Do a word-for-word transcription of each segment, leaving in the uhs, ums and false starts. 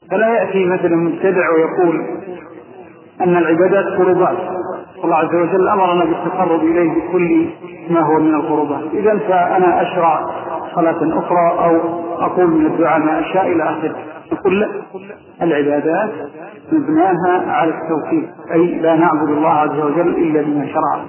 فلا يأتي مثلا مبتدع ويقول أن العبادات قربات، الله عز وجل أمرنا بالتقرب إليه بكل ما هو من القربات، إذن فأنا أشرع صلاة أخرى أو أقول من الدعاء ما أشاء إلى آخره. نقول لا، العبادات مبناها على التوحيد، أي لا نعبد الله عز وجل إلا بما شرع،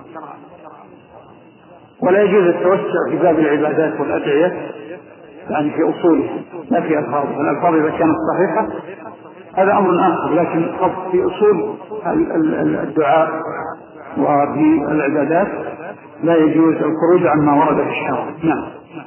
ولا يجوز التوسع في باب العبادات والأدعية يعني في أصوله لا في ألفاظه. الألفاظ إذا كانت صحيحة هذا أمر آخر، لكن في أصول الدعاء وفي العبادات لا يجوز الخروج عما ورد في الشرع. نعم.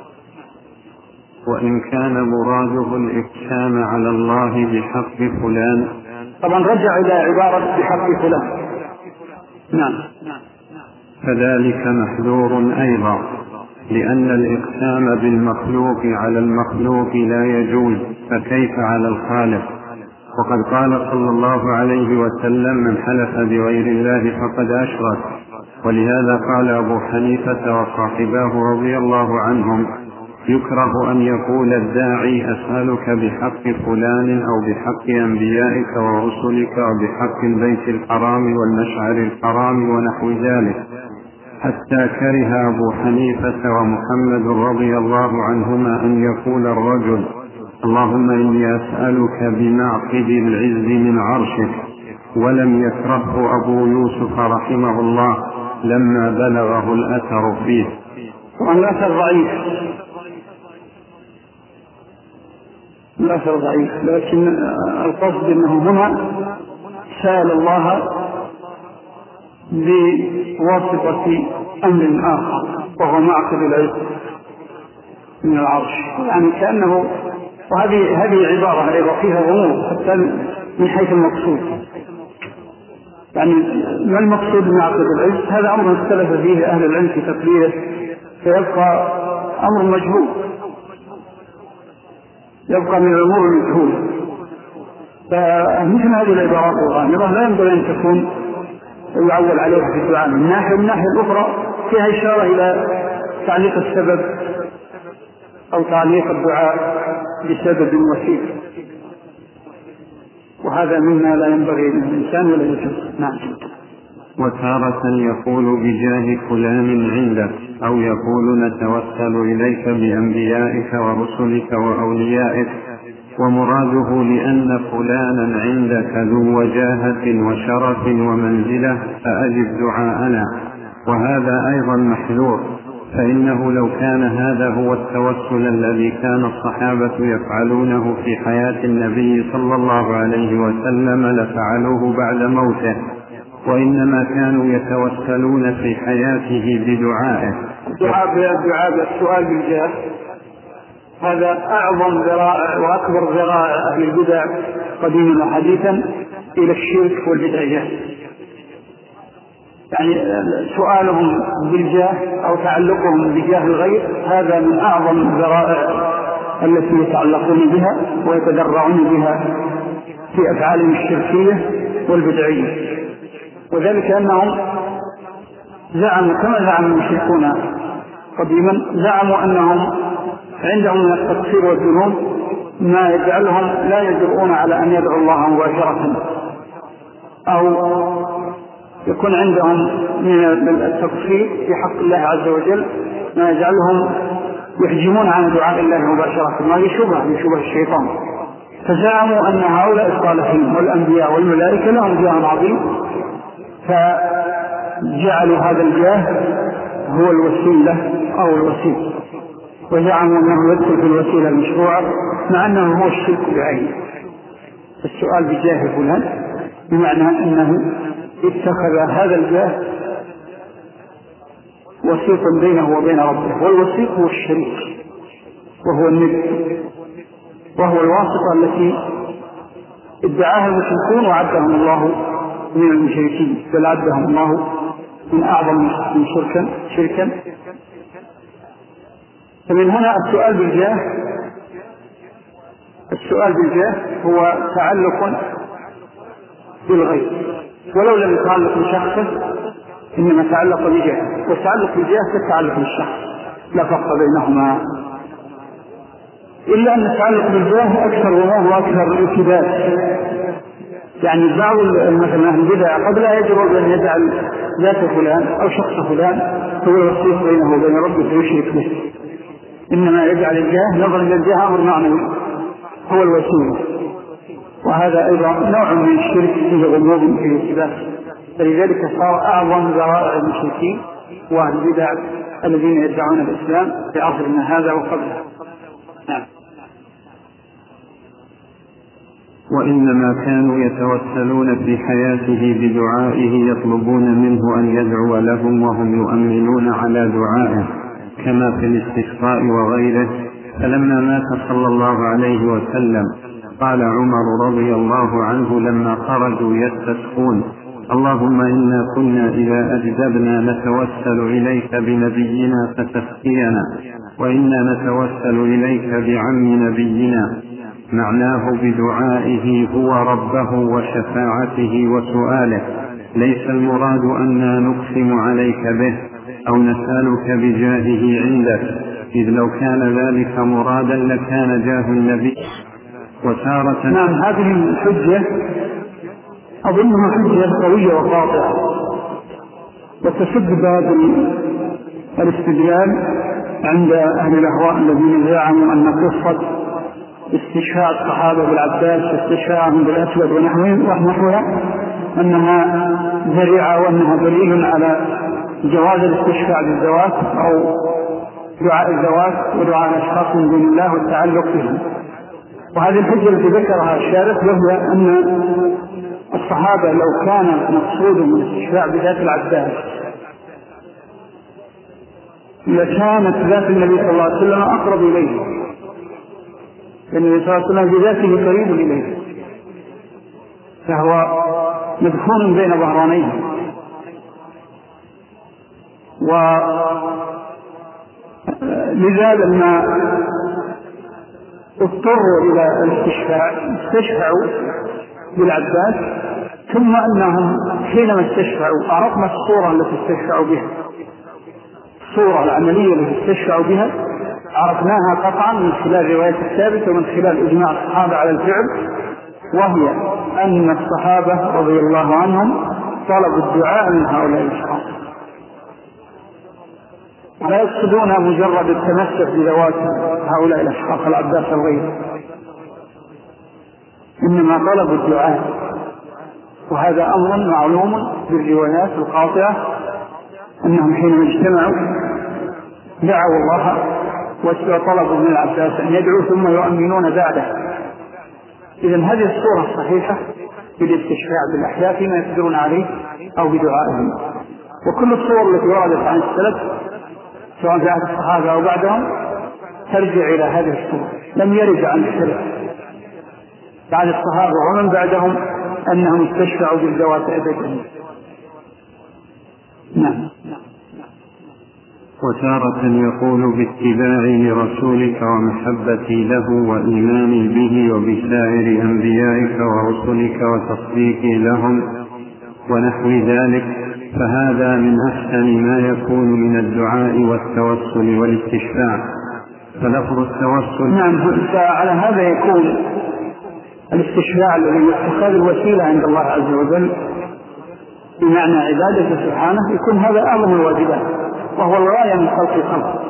وإن كان مراده الإقسام على الله بحق فلان، طبعا رجع إلى عبارة بحق فلان. نعم. فذلك محذور أيضا، لأن الإقسام بالمخلوق على المخلوق لا يجوز، فكيف على الخالق؟ وقد قال صلى الله عليه وسلم: من حلف بغير الله فقد أشرك. ولهذا قال أبو حنيفة وصاحباه رضي الله عنهم: يكره أن يقول الداعي: أسألك بحق فلان أو بحق أنبيائك ورسلك وبحق البيت الحرام والمشعر الحرام ونحو ذلك، حتى كره أبو حنيفة ومحمد رضي الله عنهما أن يقول الرجل: اللهم إني أسألك بمعقد العز من عرشك. ولم يكرهه أبو يوسف رحمه الله لما بلغه الأثر فيه. والأثر ضعيف، الأثر ضعيف، لكن القصد أنه هنا سأل الله بواسطة أمر آخر وهو معقد العز من العرش، يعني كأنه، وهذه هذه عبارة أيضا فيها غموض حتى من حيث المقصود، يعني ما المقصود من معقد العز؟ هذا أمر اختلف فيه أهل العلم في تقديره، فيبقى أمر مجهول، يبقى من الأمور المجهولة. فمثل هذه العبارات الغامضة لا ينبغي أن تكون يعول عليها في الدعاء. من ناحية من الناحية الأخرى فيها إشارة إلى تعليق السبب أو تعليق الدعاء بسبب وسيط، وهذا مما لا ينبغي للإنسان ولا يجوز. نعم. وتارة يقول بجاه فلان عندك، أو يقول نتوسل إليك بأنبيائك ورسلك وأوليائك، ومراده لأن فلانا عندك ذو وجاهة وشرف ومنزلة فأجب دعاءنا، وهذا أيضا محذور، فإنه لو كان هذا هو التوسل الذي كان الصحابة يفعلونه في حياة النبي صلى الله عليه وسلم لفعلوه بعد موته، وإنما كانوا يتوسلون في حياته بدعائه. الدعاء السؤال بالجاه هذا أعظم ذرائع وأكبر ذرائع أهل البدع قديما وحديثا إلى الشرك والبدعيات، يعني سؤالهم بالجاه أو تعلقهم بجاه الغير هذا من أعظم الذرائع التي يتعلقون بها ويتدرعون بها في أفعالهم الشركية والبدعية. وذلك أنهم زعموا كما زعم المشركون قديما، زعموا أنهم عندهم من التقصير والذنوب ما يجعلهم لا يجرؤون على أن يدعوا الله مباشرة، أو يكون عندهم من التقصير في حق الله عز وجل ما يجعلهم يحجمون عن دعاء الله مباشرة، ما يشبه يشبه الشيطان. فزعموا أن هؤلاء الصالحين والأنبياء والملائكة لهم جاه عظيم، فجعلوا هذا الجاه هو الوسيلة أو الوسيل، وزعموا أنه يدخل في الوسيلة المشروعة مع أنه هو الشرك بعينه. السؤال بجاه فلان بمعنى أنه اتخذ هذا الجاه وسيطا بينه وبين ربه، والوسيط هو الشريك وهو الند، وهو الواسطة التي ادعاها المشركون وعدهم الله من المشركين، بل عدهم الله من أعظم من شركا شركا فمن هنا السؤال بالجاه السؤال بالجاه هو تعلق بالغير، ولو لم يتعلق بشخصه إنما تعلق بجاه، والتعلق بالجاه كالتعلق بالشخص لا فرق بينهما. إلا أن التعلق بالجاه أكثر وما هو أكثر التباس. يعني بعض مثلا أهل البدع قد لا يجرؤ أن يجعل ذات فلان أو شخص فلان هو الوسيط بينه وبين ربه فيشرك به، إنما يجعل الجاه نظرا إلى الجاه أمر معنوي هو الوسيلة، وهذا أيضا نوع من الشرك فيه غموض فيه التباس. فلذلك صار أعظم ذرائع المشركين وأهل البدع الذين يدعون الإسلام في عصرنا هذا وقبله. نعم. وإنما كانوا يتوسلون في حياته بدعائه يطلبون منه أن يدعو لهم وهم يؤمنون على دعائه كما في الاستسقاء وغيره. فلما مات صلى الله عليه وسلم قال عمر رضي الله عنه لما خرجوا يستسقون: اللهم إنا كنا إذا أجدبنا نتوسل إليك بنبينا فتسقينا، وإنا نتوسل إليك بعم نبينا. معناه بدعائه هو ربه وشفاعته وسؤاله، ليس المراد أننا نقسم عليك به أو نسألك بجاهه عندك، إذ لو كان ذلك مرادا لكان جاه النبي. وتارة نعم، هذه الحجة أظنها حجة قوية وقاطعة، وتسد باب الاستدلال عند أهل الأهواء الذين زعموا أن قصة استشفاء الصحابة بالعباس واستشفاءهم بالأسود ونحوها أنها ذريعة وأنها دليل على جواز الاستشفاء بالذوات أو دعاء الذوات ودعاء الأشخاص من دون الله والتعلق بهم. وهذه الحجة التي ذكرها الشارح وهي أن الصحابة لو كان مقصودهم الاستشفاء بذات العباس لكانت ذات النبي صلى الله عليه وسلم أقرب إليه، لأن النبي صلى الله عليه وسلم بذاته قريب إليه، فهو مدفون بين ظهرانيه. ولذا لما اضطروا إلى الاستشفاء استشفعوا بالعباس، ثم أنهم حينما استشفعوا عرفنا الصورة التي استشفعوا بها، الصورة العملية التي استشفعوا بها عرفناها قطعا من خلال رواية الثابت ومن خلال إجماع الصحابة على الفعل، وهي أن الصحابة رضي الله عنهم طلبوا الدعاء من هؤلاء الأشخاص، لا يقصدون مجرد التمسك بذوات هؤلاء الأشخاص العباس الغير، إنما طلبوا الدعاء. وهذا أمر معلوم بالروايات القاطعة أنهم حينما اجتمعوا دعوا الله وطلبوا من العباس أن يدعوا ثم يؤمنون بعده. إذن هذه الصورة الصحيحة بالاستشفاع بالأحياء فيما يقدرون عليه أو بدعائهم. وكل الصور التي وردت عن السلف سواء في عهد الصحابة أو بعدهم ترجع إلى هذه الصورة. لم يرد عن السلف بعد الصحابة ومن بعدهم أنهم استشفعوا بالذوات أبدا. نعم. وتارة يقول باتباعي لرسولك ومحبتي له وإيماني به وبسائر أنبيائك ورسلك وتصديقي لهم ونحو ذلك، فهذا من أحسن ما يكون من الدعاء والتوسل والاستشفاع. فلفظ التوسل نعم، على هذا يكون الاستشفاع الذي يتخذ الوسيلة عند الله عز وجل بمعنى عبادته سبحانه، يكون هذا أعظم الواجبات وهو الغاية من خلق الخلق.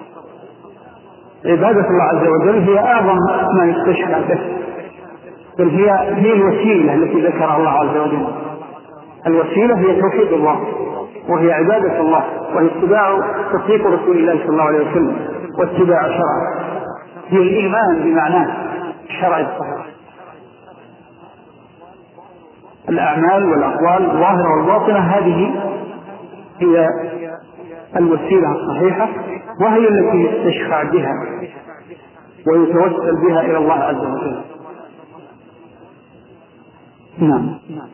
عبادة الله عز وجل هي أعظم ما يستشفع به، بل هي هي الوسيلة التي ذكرها الله عز وجل. الوسيلة هي توحيد الله وهي عبادة الله وهي اتباع تصديق رسول الله صلى الله عليه وسلم واتباع شرعه، هي الإيمان بمعناه الشرع الصحيح. الأعمال والأقوال الظاهرة والباطنة هذه هي الوسيلة الصحيحة، وهي التي يستشفع بها ويتوسل بها إلى الله عز وجل. نعم.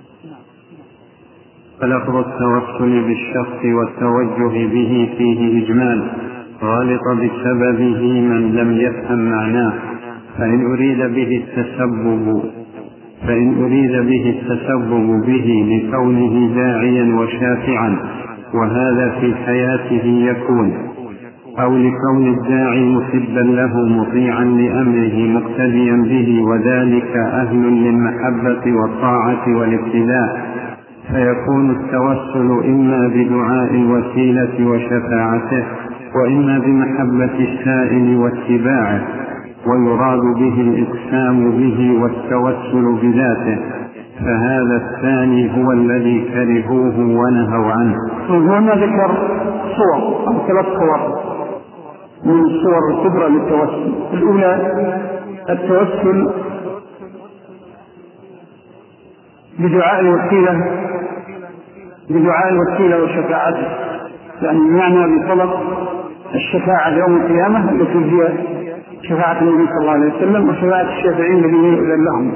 فلفظ التوسل بالشخص والتوجه به فيه إجمال غالط بسببه من لم يفهم معناه، فإن أريد به التسبب فإن أريد به التسبب به لكونه داعيا وشافعا، وهذا في حياته يكون، أو لكون الداعي مسبا له مطيعا لأمره مقتديا به، وذلك أهل للمحبة والطاعة والابتلاء، فيكون التوسل إما بدعاء الوسيلة وشفاعته، وإما بمحبة السائل واتباعه، ويراد به الإقسام به والتوسل بذاته، فهذا الثاني هو الذي كرهوه ونهوا عنه. هنا ذكر صور أو ثلاث صور من الصور الكبرى للتوسل. الأولى التوسل بدعاء الوسيلة بدعاء الوسيلة وشفاعته، يعني معنى بطلب الشفاعة يوم القيامة التي هي شفاعة النبي صلى الله عليه وسلم وشفاعة الشافعين الذين يؤذن لهم.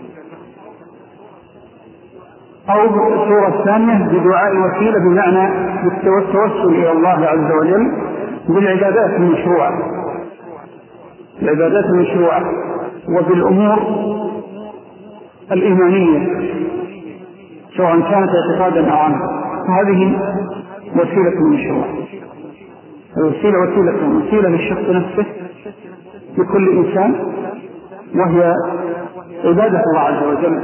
أو الصورة الثانية بدعاء الوسيلة بمعنى التوسل إلى الله عز وجل بالعبادات المشروعة العبادات المشروعة وبالأمور الإيمانية سواء كانت اعتقادا أو عنها، هذه وسيلة مشروعة. الوسيلة وسيلة وسيلة للشخص نفسه لكل إنسان، وهي عبادة الله عز وجل،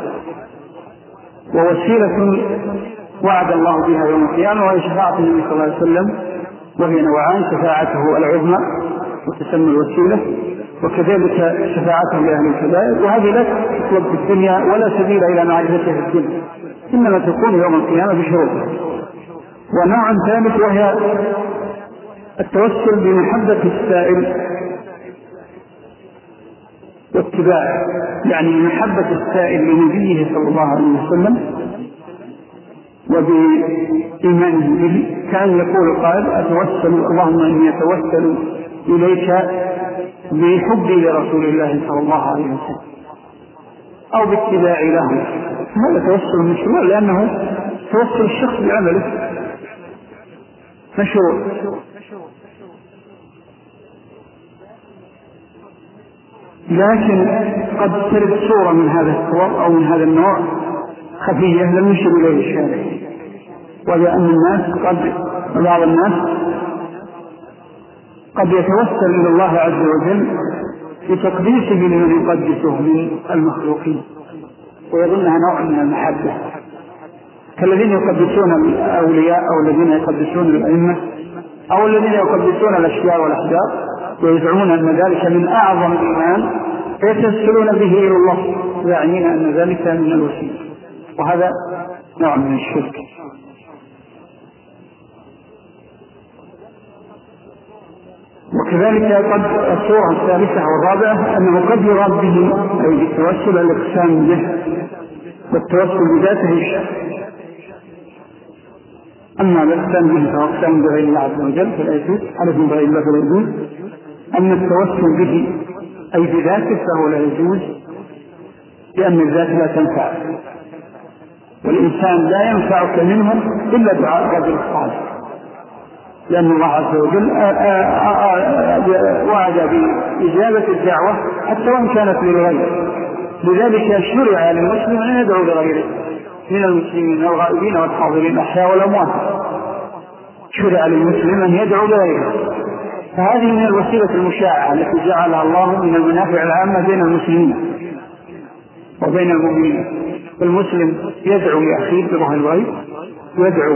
ووسيلة وعد الله بها يوم القيامة وهي شفاعة النبي صلى الله عليه وسلم، وهي نوعان: شفاعته العظمى وتسمى الوسيلة، وكذلك شفاعته لأهل الكبائر، وهذه لا تطلب في الدنيا ولا سبيل إلى معرفتها في الدنيا، إنما تكون يوم القيامة بشروطها. ونوع ثالث وهي التوسل بمحبة السائل واتباعه، يعني محبة السائل لنبيه صلى الله عليه وسلم وبإيمانه به، كان يقول قائل: أتوسل اللهم إني أتوسل إليك بحبي لرسول الله صلى الله عليه وسلم، أو باتباع له. هذا توسل مشروع لأنه توسل الشخص بعمله مشروع. لكن قد ترد صورة من هذا الصور أو من هذا النوع خفية لم يشر إليه الشارع، وهي أن الناس قد بعض الناس قد يتوسل إلى الله عز وجل بتقديسه لمن يقدسه من المخلوقين ويظنها نوع من المحبة، كالذين يقدسون الأولياء أو الذين يقدسون الأئمة أو الذين يقدسون الأشياء والأحجار ويزعمون أن ذلك من أعظم الإيمان فيتوسلون به إلى الله يعنين أن ذلك من الوسيلة، وهذا نوع من الشرك. وكذلك قد الصورة الثالثة والرابعة أنه قد يراد به أي التوسل الإقسام به والتوسل بذاته الشرك. أما الإقسام به فأقسام بغير الله عز وجل فلا يجوز، عليكم بغير الله فلا يجوز. أما التوسل به أي بذاته فهو لا يجوز، لأن الذات لا تنفع، والإنسان لا ينفعك منه إلا دعاء رجل الصالح، لأن الله عز وجل وعد بإجابة الدعوة حتى وإن كانت للغير. لذلك شرع للمسلم أن يدعو لغيره من المسلمين الغائبين والحاضرين الأحياء والأموات، شرع للمسلم أن يدعو لغيره، فهذه من الوسيلة المشاعة التي جعلها الله من المنافع العامة بين المسلمين وبين المؤمنين. المسلم يدعو لأخيه بظهر الغيب، يدعو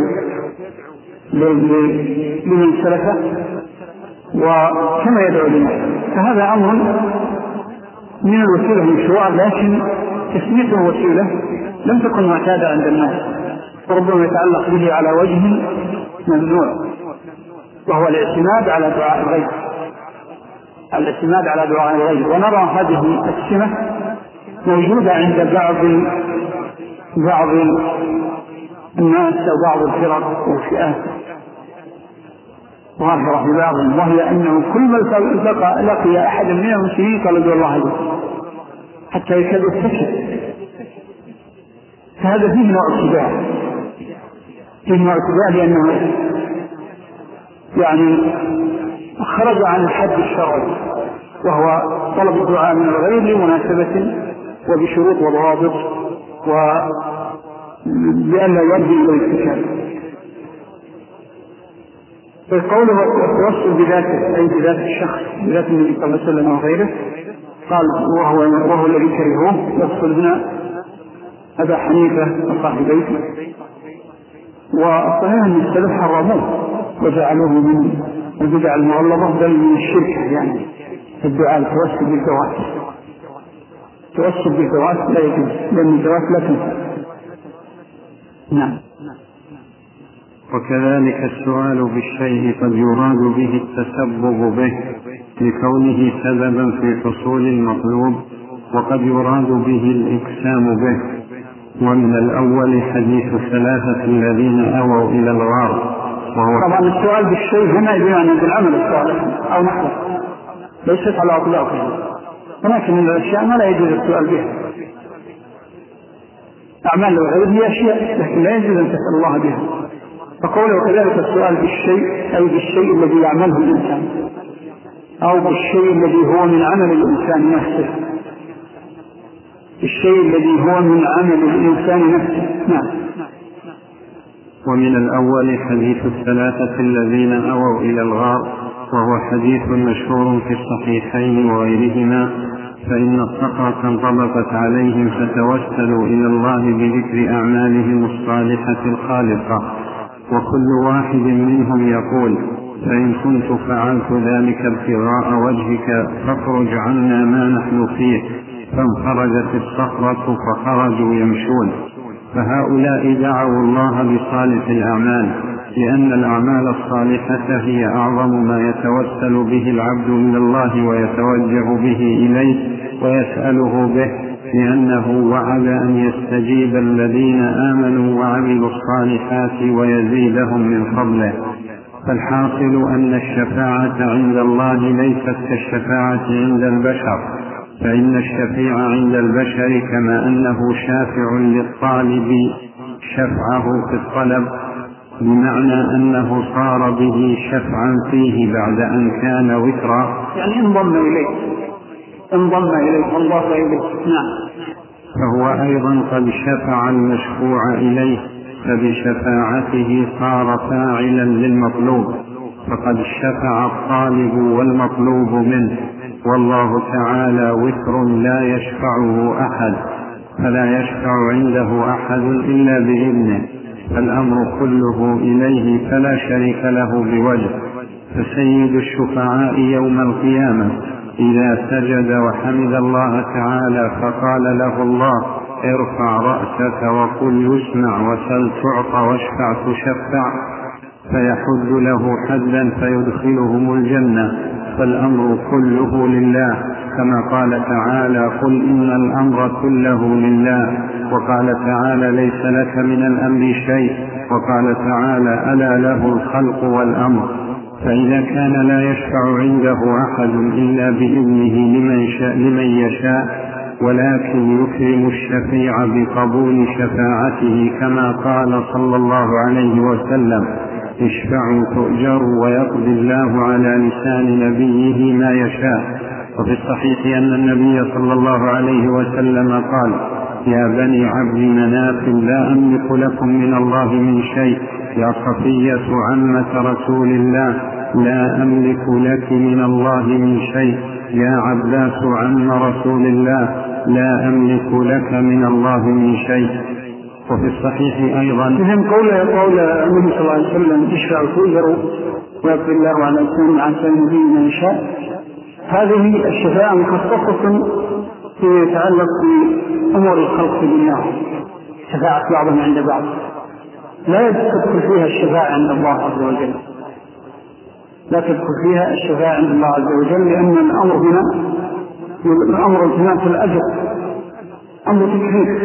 لمن سلفه وكما يدعو لنفسه، فهذا أمر من الوسيلة المشروعة، لكن تسميته وسيلة لم تكن معتادة عند الناس، وربما يتعلق به على وجه ممنوع، وهو الاعتماد على دعاء الغير الاعتماد على دعاء الغير ونرى هذه السمة موجودة عند بعض بعض الناس أو بعض الفرق والفئات ظاهرة في بعضهم، وهي أنه كل ما لقي أحد من المسلمين قال ادعو الله عليه حتى يكاد يستشهد. فهذا فيه نوع اتباع فيه نوع اتباع لأنه يعني خرج عن الحد الشرعي، وهو طلب الدعاء من الغير لمناسبة وبشروط وضوابط وبأن لا يرجع إلى الاتكال. فقوله التوسل بذاته أي بذات الشخص بذات النبي صلى الله عليه وسلم وغيره قال وهو, وهو الذي كرهوه يقصد هنا أبا حنيفة وصاحبيه، وصحيح أن السلف حرموه وجعلوه من البدع المغلظة بل من الشرك، يعني الدعاء التوسل بالذوات، التوسل بالذوات لا يجوز لأن الذوات لا تنفع. نعم. وكذلك السؤال بالشيء قد يراد به التسبب به لكونه سببا في حصول المطلوب، وقد يراد به الإقسام به. ومن الأول حديث الثلاثة الذين أووا إلى الغار، وهو طبعا السؤال بالشيء هنا يعني بالعمل الصالح أو نحوه ليست على أطلاقه، ولكن الأشياء ما لا يجوز السؤال بها، أعمال الغيب هي أشياء لكن لا يجوز أن تسأل الله بها. فقوله كذلك السؤال بالشيء أي بالشيء الذي يعمله الإنسان أو بالشيء الذي هو من عمل الإنسان نفسه، الشيء الذي هو من عمل الإنسان نفسه. نعم. ومن الأول حديث الثلاثة الذين أووا إلى الغار، وهو حديث مشهور في الصحيحين وغيرهما، فإن الصخرة انطبقت عليهم فتوسلوا إلى الله بذكر أعمالهم الصالحة الخالقة، وكل واحد منهم يقول فإن كنت فعلت ذلك ابتغاء وجهك فاخرج عنا ما نحن فيه، فانخرجت الصخرة فخرجوا يمشون. فهؤلاء دعوا الله بصالح الأعمال، لأن الأعمال الصالحة هي أعظم ما يتوسل به العبد إلى الله ويتوجه به إليه ويسأله به، لأنه وعد أن يستجيب الذين آمنوا وعملوا الصالحات ويزيدهم من فضله. فالحاصل أن الشفاعة عند الله ليست كالشفاعة عند البشر، فإن الشفيع عند البشر كما أنه شافع للطالب شفعه في الطلب، بمعنى أنه صار به شفعا فيه بعد أن كان وترا، يعني انضم إليه انضم إليه الله إليه. نعم. فهو أيضا قد شفع المشفوع إليه، فبشفاعته صار فاعلا للمطلوب، فقد شفع الطالب والمطلوب منه، والله تعالى وتر لا يشفعه أحد، فلا يشفع عنده أحد إلا بإذنه، فالأمر كله إليه فلا شريك له بوجه. فسيد الشفعاء يوم القيامة إذا سجد وحمد الله تعالى فقال له الله ارفع رأسك وقل يسمع وسل تعطى واشفع تشفع، فيحد له حدا فيدخلهم الجنة، فالأمر كله لله، كما قال تعالى قل إن الأمر كله لله، وقال تعالى ليس لك من الأمر شيء، وقال تعالى ألا له الخلق والأمر. فإذا كان لا يشفع عنده أحد إلا بإذنه لمن, شاء لمن يشاء، ولكن يكرم الشفيع بقبول شفاعته كما قال صلى الله عليه وسلم اشفعوا تؤجروا ويقضي الله على لسان نبيه ما يشاء. وفي الصحيح أن النبي صلى الله عليه وسلم قال يا بني عبد مناف لا أملك لكم من الله من شيء، يا صفية عمة رسول الله لا أملك لك من الله من شيء، يا عباس عم رسول الله لا أملك لك من الله من شيء. وفي الصحيح أيضا فهم قول قول النبي صلى الله عليه وسلم اشفعوا تؤجروا ويقضي الله على لسان نبيه ما يشاء، هذه الشفاعة مخصصة في يتعلق بأمور الخلق في دنياهم، شفاعة بعضهم عند بعض، لا تدخل فيها الشفاعة عند الله عز وجل، لا تدخل فيها الشفاعة عند الله عز وجل، لأن الأمر هنا الأمر هنا في الأجر أمر تكليف.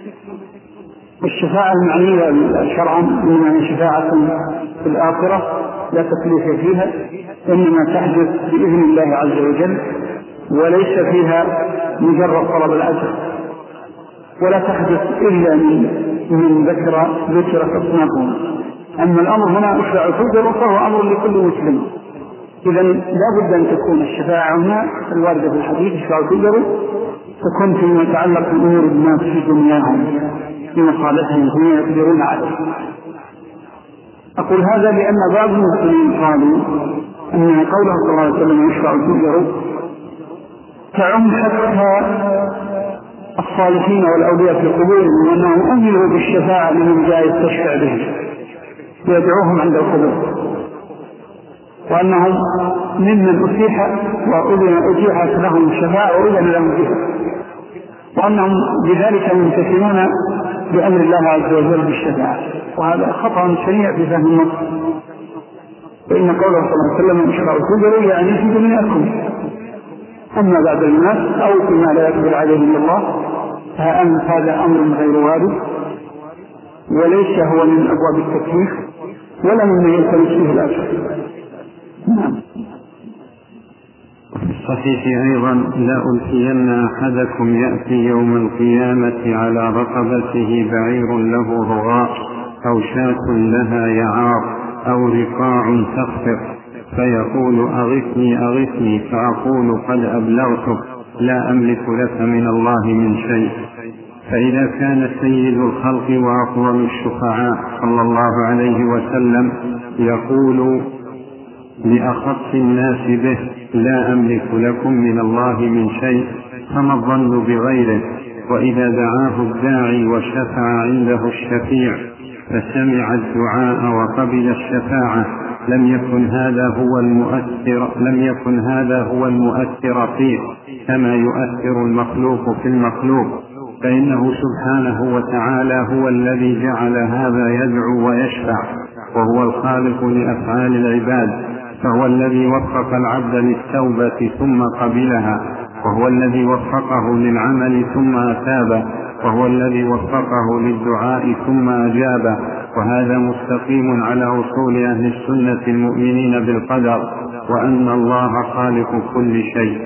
الشفاعة المعنية شرعا إنما هي شفاعة في الآخرة لا تكليف فيها، إنما تحدث بإذن الله عز وجل، وليس فيها مجرد طلب الأجر، ولا تحدث إلا من من ذكر ذكر أصنافهم. أما الأمر هنا اشفعوا تؤجروا فهو أمر لكل مسلم، إذن لا بد أن تكون الشفاعة هنا الواردة في الحديث اشفعوا تؤجروا تكون فيما يتعلق بأمور الناس في دنياهم في مصالحهم فيما يقدرون عليه. أقول هذا لأن بعض المسلمين قالوا أن قوله صلى الله عليه وسلم يشفع تؤجر تعم حتى الصالحين والأولياء في قبورهم، وأنهم أمروا بالشفاعة لمن جاء يستشفع به ويدعوهم عند القبور، وأنهم ممن أتيح وأتيحت لهم الشفاعة وأذن لهم بها، وأنهم بذلك يمتثلون بأمر الله عز وجل بالشفاعة. وهذا خطأ شنيع في فهم النص، فإن قوله صلى الله عليه وسلم يشفع تؤجر يعني في دنياكم، أما بعد الناس أو فيما لا يقبل عليه إلا الله هذا أمر غير وارد، وليس هو من أبواب التكليف ولا مما يلتمس فيه الأجر. نعم. في الصحيح أيضا: لا ألقين أحدكم يأتي يوم القيامة على رقبته بعير له رغاء أو شاة لها يعار أو رقاع تخفق فيقول: أغثني أغثني، فأقول: قد أبلغتك، لا أملك لك من الله من شيء. فإذا كان سيد الخلق وأفضل الشفعاء صلى الله عليه وسلم يقول لأخص الناس به: لا أملك لكم من الله من شيء، فما الظن بغيره؟ وإذا دعاه الداعي وشفع عنده الشفيع فسمع الدعاء وقبل الشفاعة، لم يكن هذا هو المؤثر لم يكن هذا هو المؤثر فيه كما يؤثر المخلوق في المخلوق، فإنه سبحانه وتعالى هو الذي جعل هذا يدعو ويشفع، وهو الخالق لأفعال العباد، فهو الذي وفق العبد للتوبة ثم قبلها، وهو الذي وفقه للعمل ثم أثابه، وهو الذي وفقه للدعاء ثم أجابه. وهذا مستقيم على أصول أهل السنة المؤمنين بالقدر، وأن الله خالق كل شيء.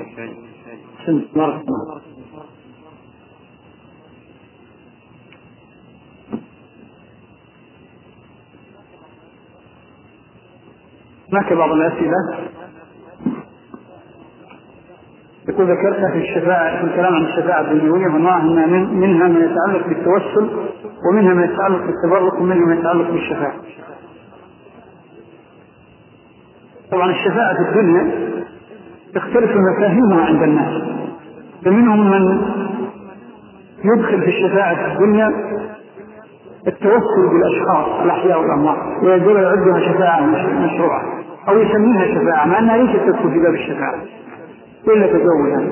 هناك بعض الأسئلة يقول: ذكرت في الشفاعة في الكلام عن الشفاعة الدنيوية وأنواعها، منها ما يتعلق بالتوسل ومنها ما يتعلق بالتبرك ومنها ما يتعلق بالشفاعة. طبعا الشفاعة في الدنيا تختلف مفاهيمها عند الناس، فمنهم من يدخل في الشفاعة في الدنيا التوسل بالأشخاص الأحياء والأموات ويقول يعدها شفاعة مشروعة أو يسميها شفاعة مع أنها ليست تدخل في باب الشفاعة إلا تزوجها.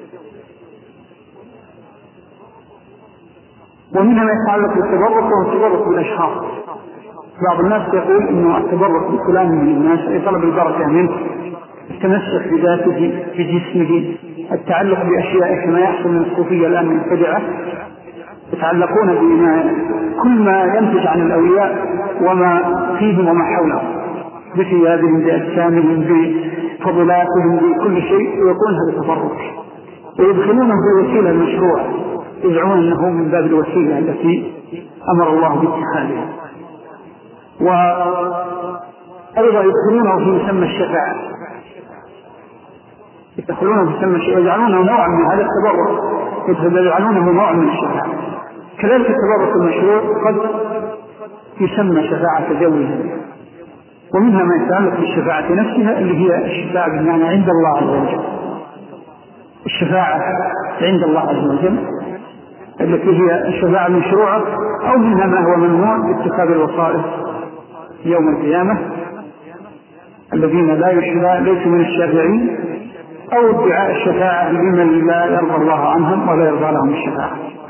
ومنها ما يتعلق بالتبرك وهو التبرك بالأشخاص. بعض الناس يقول إنه التبرك بفلان من الناس أي طلب البركة منه، التمسك بذاته بجسمه، التعلق بأشياء كما يحصل من الصوفية الآن المبتدعة يتعلقون بما كل ما ينتج عن الأولياء وما فيهم وما حولهم، بثيابهم بأجسامهم بفضلاتهم بكل شيء، ويكون هذا تبرك ويدخلونه في وسيلة المشروع، يزعمون أنه من باب الوسيلة التي أمر الله باتخاذها. وأيضا يدخلونه في مسمى الشفاعة، يدخلونه في مسمى الشفاعة يجعلونه نوع من هذا التبرك، يجعلونه نوع من الشفاعة. كذلك التبرك المشروع قد يسمى شفاعة تجوزا. ومنها ما يتعلق بالشفاعة نفسها اللي هي الشفاعة بمعنى عند الله عز وجل، الشفاعة عند الله عز وجل التي هي الشفاعة المشروعة، أو منها ما هو ممنوع باتخاذ الوصائف يوم القيامة الذين لا يشفع ليسوا من الشافعين، أو ادعاء الشفاعة لمن لا يرضى الله عنهم ولا يرضى لهم الشفاعة.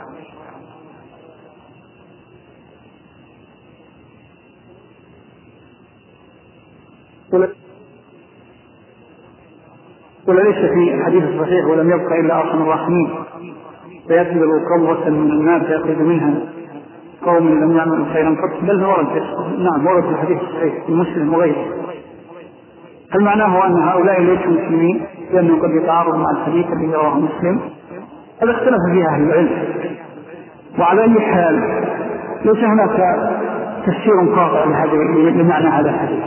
وليس في الحديث الصحيح: ولم يبقى إلا أرحم الراحمين فيأكل قبضة من النار فيأخذ منها قوم لم يعملوا خيرا قط، بل ورد نعم ورد في الحديث الصحيح في مسلم وغيره. هل معناه أن هؤلاء ليسوا مسلمين لأنه قد يتعارض مع الحديث الذي رواه مسلم؟ هذا اختلف فيها أهل العلم. وعلى أي حال ليس هناك تفسير قاطع لمعنى هذا الحديث.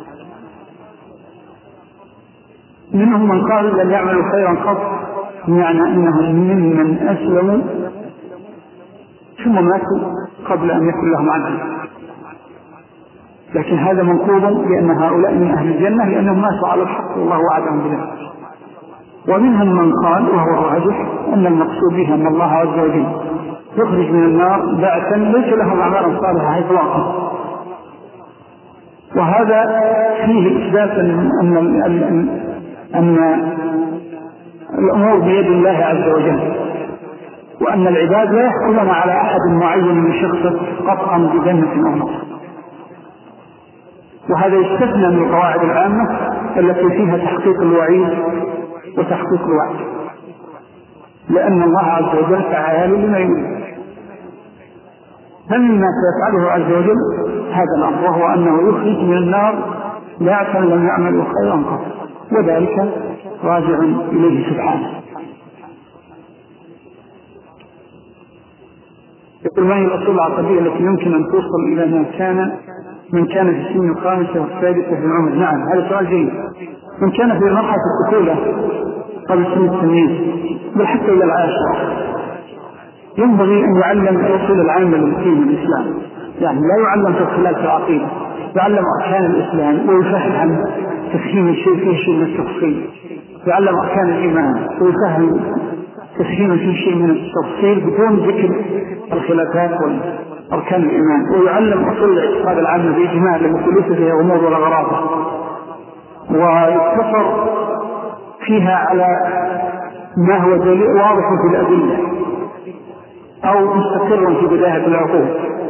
منهم من قال لم يعملوا خيرا قط بمعنى أنهم ممن أسلموا ثم ماتوا قبل أن يكن لهم عمل، لكن هذا منقوض بأن هؤلاء من أهل الجنة لأنهم ماتوا على الحق والله وعدهم بذلك. ومنهم من قال وهو الراجح أن المقصود به أن الله عز وجل يخرج من النار بعثا ليس لهم أعمال صالحة إطلاقا، وهذا فيه إثبات أن أن الأمور بيد الله عز وجل، وأن العباد لا يحكمون على أحد معين من شخصه قطعا بجنة أو نار. وهذا يستثنى من القواعد العامة التي فيها تحقيق الوعيد وتحقيق الوعد، لأن الله عز وجل فعال لما يريد. فمما سيفعله عز وجل هذا الأمر، وهو أنه يخرج من النار بعثا لم يعمل خيرا قط، وذلك راجع إليه سبحانه. يقول ما هي الأصول العقدية التي يمكن أن توصل إلى ما كان من كان في السن الخامسة والسادسة في العمر؟ نعم، هذا سؤال جيد. من كان في مرحلة الطفولة قبل سن التمييز بل حتى إلى العاشرة ينبغي أن يعلم الأصول العامة للدين الإسلام، يعني لا يعلم تفصيلات العقيدة، يعلم أركان الإسلام ويفهم تفهيم الشيء فيه شيء من التفصيل، يعلم أركان الإيمان ويفهم تفهيم فيه شيء من التفصيل بدون ذكر الخلافات والأركان الإيمان، ويعلم أصول الاعتقاد العامة بإجمال لما ليس فيها غموض ولا غرابة، ويقتصر فيها على ما هو دليل واضح في الأدلة أو مستقر في بداية العقول.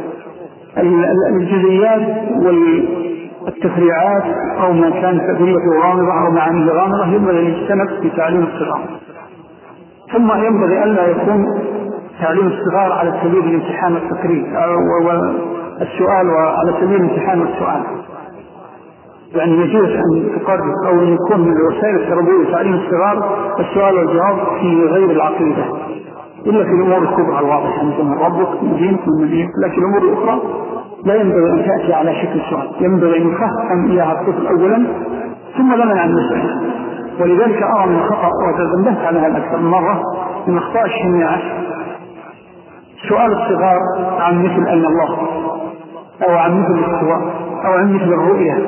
الجزئيات والتفريعات أو ما كان تأثيره غامضة أو معانيه غامضة ينبغي أن يجتنب في تعليم الصغار. ثم ينبغي ألا يكون تعليم الصغار على سبيل الامتحان والتقرير والسؤال وعلى سبيل الامتحان والسؤال، يعني يجوز أن تقرر أو أن يكون من الوسائل التربوية تعليم الصغار السؤال والجواب في غير العقيدة إلا في الأمور الكبرى الواضحة مثل من ربك من دينك من مدينك، لكن الأمور الأخرى لا ينبغي أن تأتي على شكل سؤال، ينبغي أن يفهم إياها الطفل أولا ثم لمن عن نفسه. ولذلك أرى من الخطأ وتنبهت على هذا أكثر من مرة من أخطاء الشنيعة سؤال الصغار عن مثل أن الله أو عن مثل الاستواء أو عن مثل الرؤية،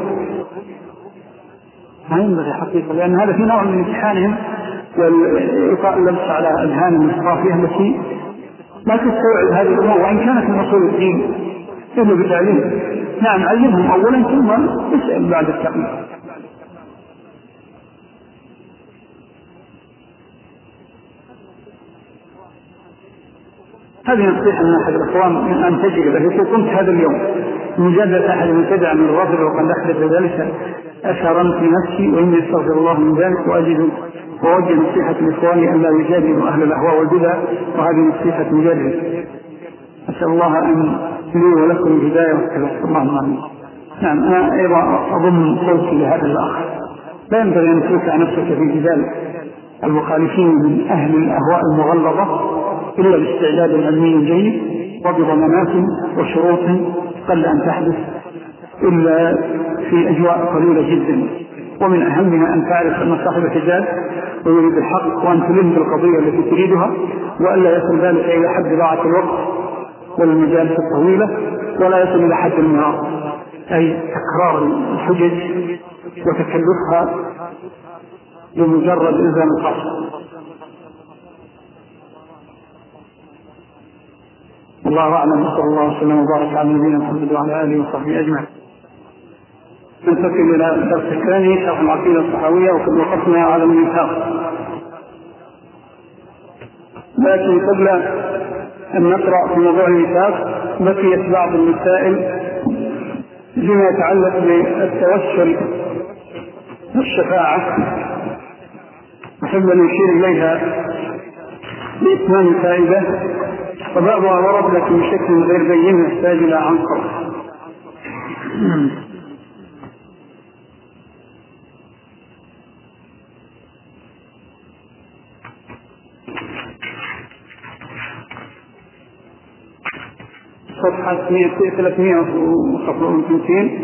ما ينبغي حقيقة، لأن هذا في نوع من امتحانهم والإلقاء اللبس على أذهانهم الصافية التي لا تستوعب هذه الأمور، وإن كانت من أصول الدين إلا بتعليم. نعم، علمهم أولا ثم اسأل بعد التعليم. هذه نصيحة من أحد الأخوان من أن تجربة. يقول كنت هذا اليوم مجادلة أحد المبتدع من الرافضة وقد أحدث ذلك أثرا في نفسي وإني أستغفر الله من ذلك، وأجد ووجه نصيحة لإخواني أن لا يجادلوا أهل الأهواء والبدع، وهذه نصيحة مجرد. أسأل الله أن لي ولكم الهداية والثبات، اللهم آمين. نعم، أنا أيضا أضم صوتي لهذا الأخ، لا ينبغي أن توقع نفسك في جدال المخالفين من أهل الأهواء المغلظة إلا باستعداد علمي جيد وبضمانات وشروط قل أن تحدث إلا في أجواء قليلة جدا. ومن أهمها أن تعرف أن صاحبك جاد ويريد الحق، وأن تلم بالقضية التي تريدها، وألا يصل ذلك إلى حد ضاعة الوقت والمجالس الطويلة، ولا يصل إلى حد المرار، أي تكرار الحجج وتكلفها بمجرد إلزام القصد. الله أعلم، صلى الله وسلم وبارك على نبينا محمد وعلى آله وصحبه أجمعين. ننتقل إلى الدرس الثاني، شرح العقيدة الصحوية، وقد وقفنا على الميثاق. لكن قبل أن نقرأ في موضوع الميثاق بقيت بعض المسائل فيما يتعلق بالتوسل والشفاعة، أحب أن نشير إليها بإتمام فائدة، وبعضها ورد لكن بشكل غير بين يحتاج إلى عنقر. صفحة ثلاثمائة وخمسين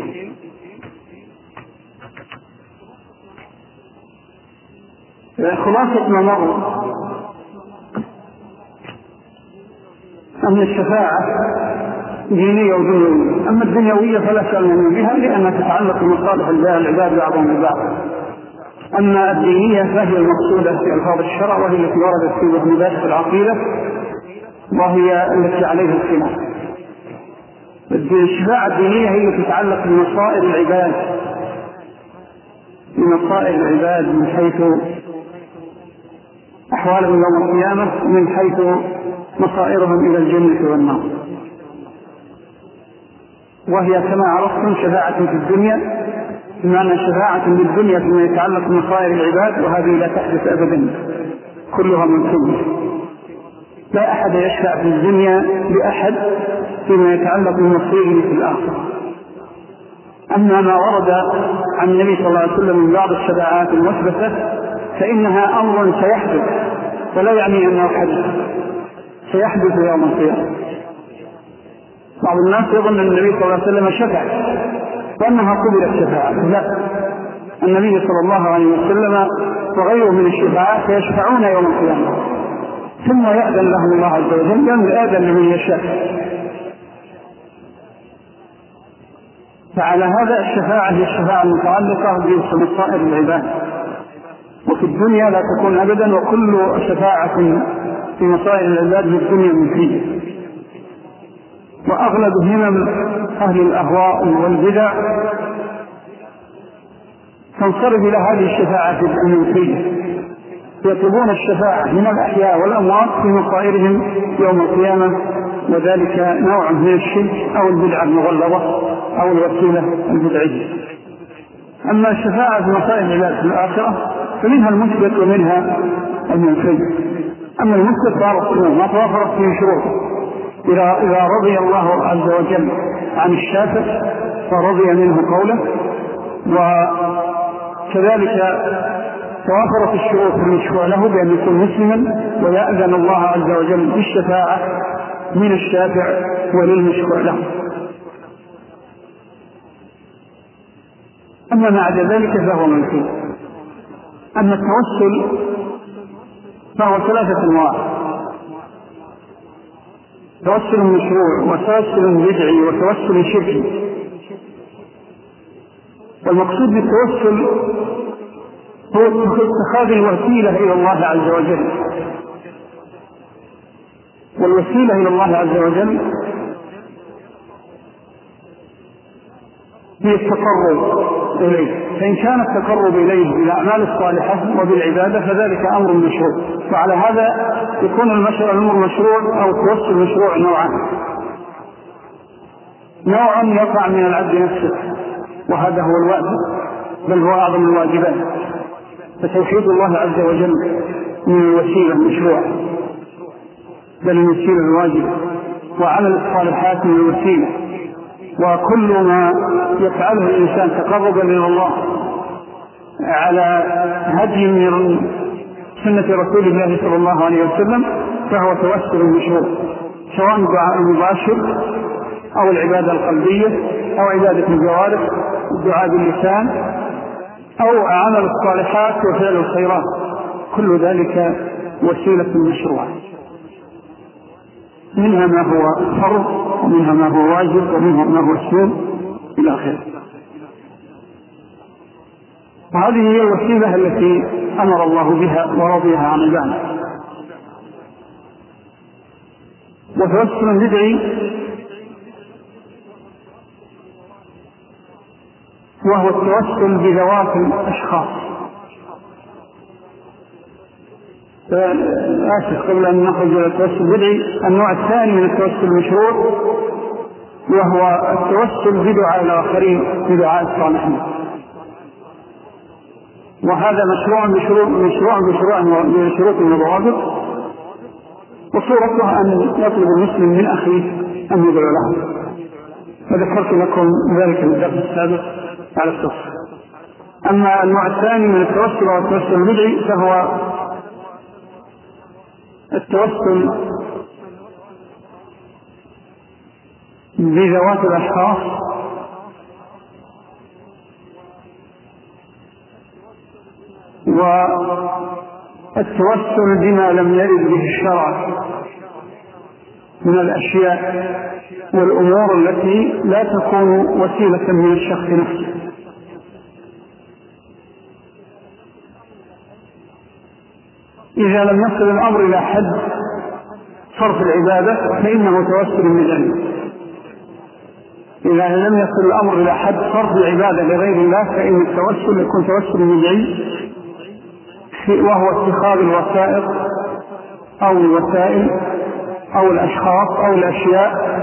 خلاصة ما مر أن الشفاعة دينية ودنيوية. أما الدنيوية فلا شأن بها لأنها تتعلق بمصالح العباد بعضهم ببعض. أما الدينية فهي المقصودة في ألفاظ الشرع، وهي التي وردت في مبادئ العقيدة، وهي التي عليها الخلاف. الشفاعة الدينية هي التي تتعلق بمصائر العباد بمصائر العباد من حيث أحوالهم يوم القيامة، من حيث مصائرهم إلى الجنة والنار. وهي كما عرفتم شفاعة في الدنيا، بمعنى شفاعة بالدنيا فيما يتعلق بمصائر العباد، وهذه لا تحدث أبدا، كلها منسوبة. لا أحد يشفع في الدنيا لأحد فيما يتعلق بمصيره في الآخرة. أما ما ورد عن النبي صلى الله عليه وسلم من بعض الشفاعات المثبتة فإنها أمر سيحدث، ولا يعني أنه حدث، سيحدث يوم القيامة. بعض الناس يظن أن النبي صلى الله عليه وسلم شفع وأنها قبلت شفاعة. لا، النبي صلى الله عليه وسلم وغيره من الشفاعات سيشفعون يوم القيامة، ثم يأذن لهم الله عز وجل، يأذن لمن يشاء. فعلى هذا الشفاعة هي الشفاعة المتعلقة بمصائر العباد، وفي الدنيا لا تكون أبدا، وكل شفاعة في مصائر العباد في الدنيا منفية. وأغلب همم أهل الأهواء والبدع تنصرف إلى هذه الشفاعة المنفية، يطلبون الشفاعة من الأحياء والأموات في مصائرهم يوم القيامة، وذلك نوع من الشرك أو البدعة المغلظة أو الوسيلة البدعية. أما الشفاعة في مصائر العباد في الآخرة فمنها المثبت ومنها المنفي. أما المثبت فهو ما توافرت فيه شروط. إذا رضي الله عز وجل عن الشافع فرضي منه قوله، وكذلك توافرت الشروط المشروع له بأن يكون مسلما ويأذن الله عز وجل بالشفاعة من الشافع وللمشروع له. أما ما عدا ذلك فهو منفي. أما التوسل فهو ثلاثة أنواع: توسل مشروع، وتوسل بدعي، وتوسل شركي. والمقصود بالتوسل هو اتخاذ الوسيلة إلى الله عز وجل، والوسيلة إلى الله عز وجل هي التقرب إليه. فإن كان التقرب إليه بالأعمال الصالحة وبالعبادة فذلك أمر مشروع. وعلى هذا يكون الأمر مشروع أو التوسل مشروع نوعان: نوع يقع من العبد نفسه، وهذا هو الواجب، بل هو أعظم الواجبات، فتوحيد الله عز وجل من الوسيلة مشروع، بل الوسيلة الواجب، وعمل الصالحات من الوسيلة. وكل ما يفعله الإنسان تقربا إلى الله على هدي من سنة رسول الله صلى الله عليه وسلم فهو توسل مشروع، سواء الدعاء المباشر أو العبادة القلبية أو عبادة الجوارح، الدعاء باللسان، أو عمل الصالحات وفعل الخيرات، كل ذلك وسيلة مشروعة. منها ما هو فرض، ومنها ما هو واجب، ومنها ما هو سنة إلى آخره. وهذه هي الوسيلة التي أمر الله بها ورضيها عن عباده. وتوسل بدعي وهو التوسل بذوات الأشخاص. آسف قبل أن نخرج إلى التوسل البدعي، النوع الثاني من التوسل المشروع وهو التوسل بدعاء الآخرين بدعاء الصالحين، وهذا مشروع بشروط مشروع بشروع بشروط وضوابط. وصورتها أن يطلب المسلم من أخيه أن يدعو له، وذكرت لكم ذلك في الدرس السابق على التوسل. أما النوع الثاني من التوسل أو التوسل البدعي فهو التوسل بذوات الأشخاص والتوسل بما لم يرد به الشرع من الأشياء والأمور التي لا تكون وسيلة من الشخص نفسه. إذا لم يصل الأمر إلى حد صرف العبادة فإنه توسل بدعي. إذا لم يصل الأمر إلى حد صرف العبادة لغير الله فإن التوسل يكون توسل بدعي، وهو اتخاذ الوسائط أو الوسائل أو الأشخاص أو الأشياء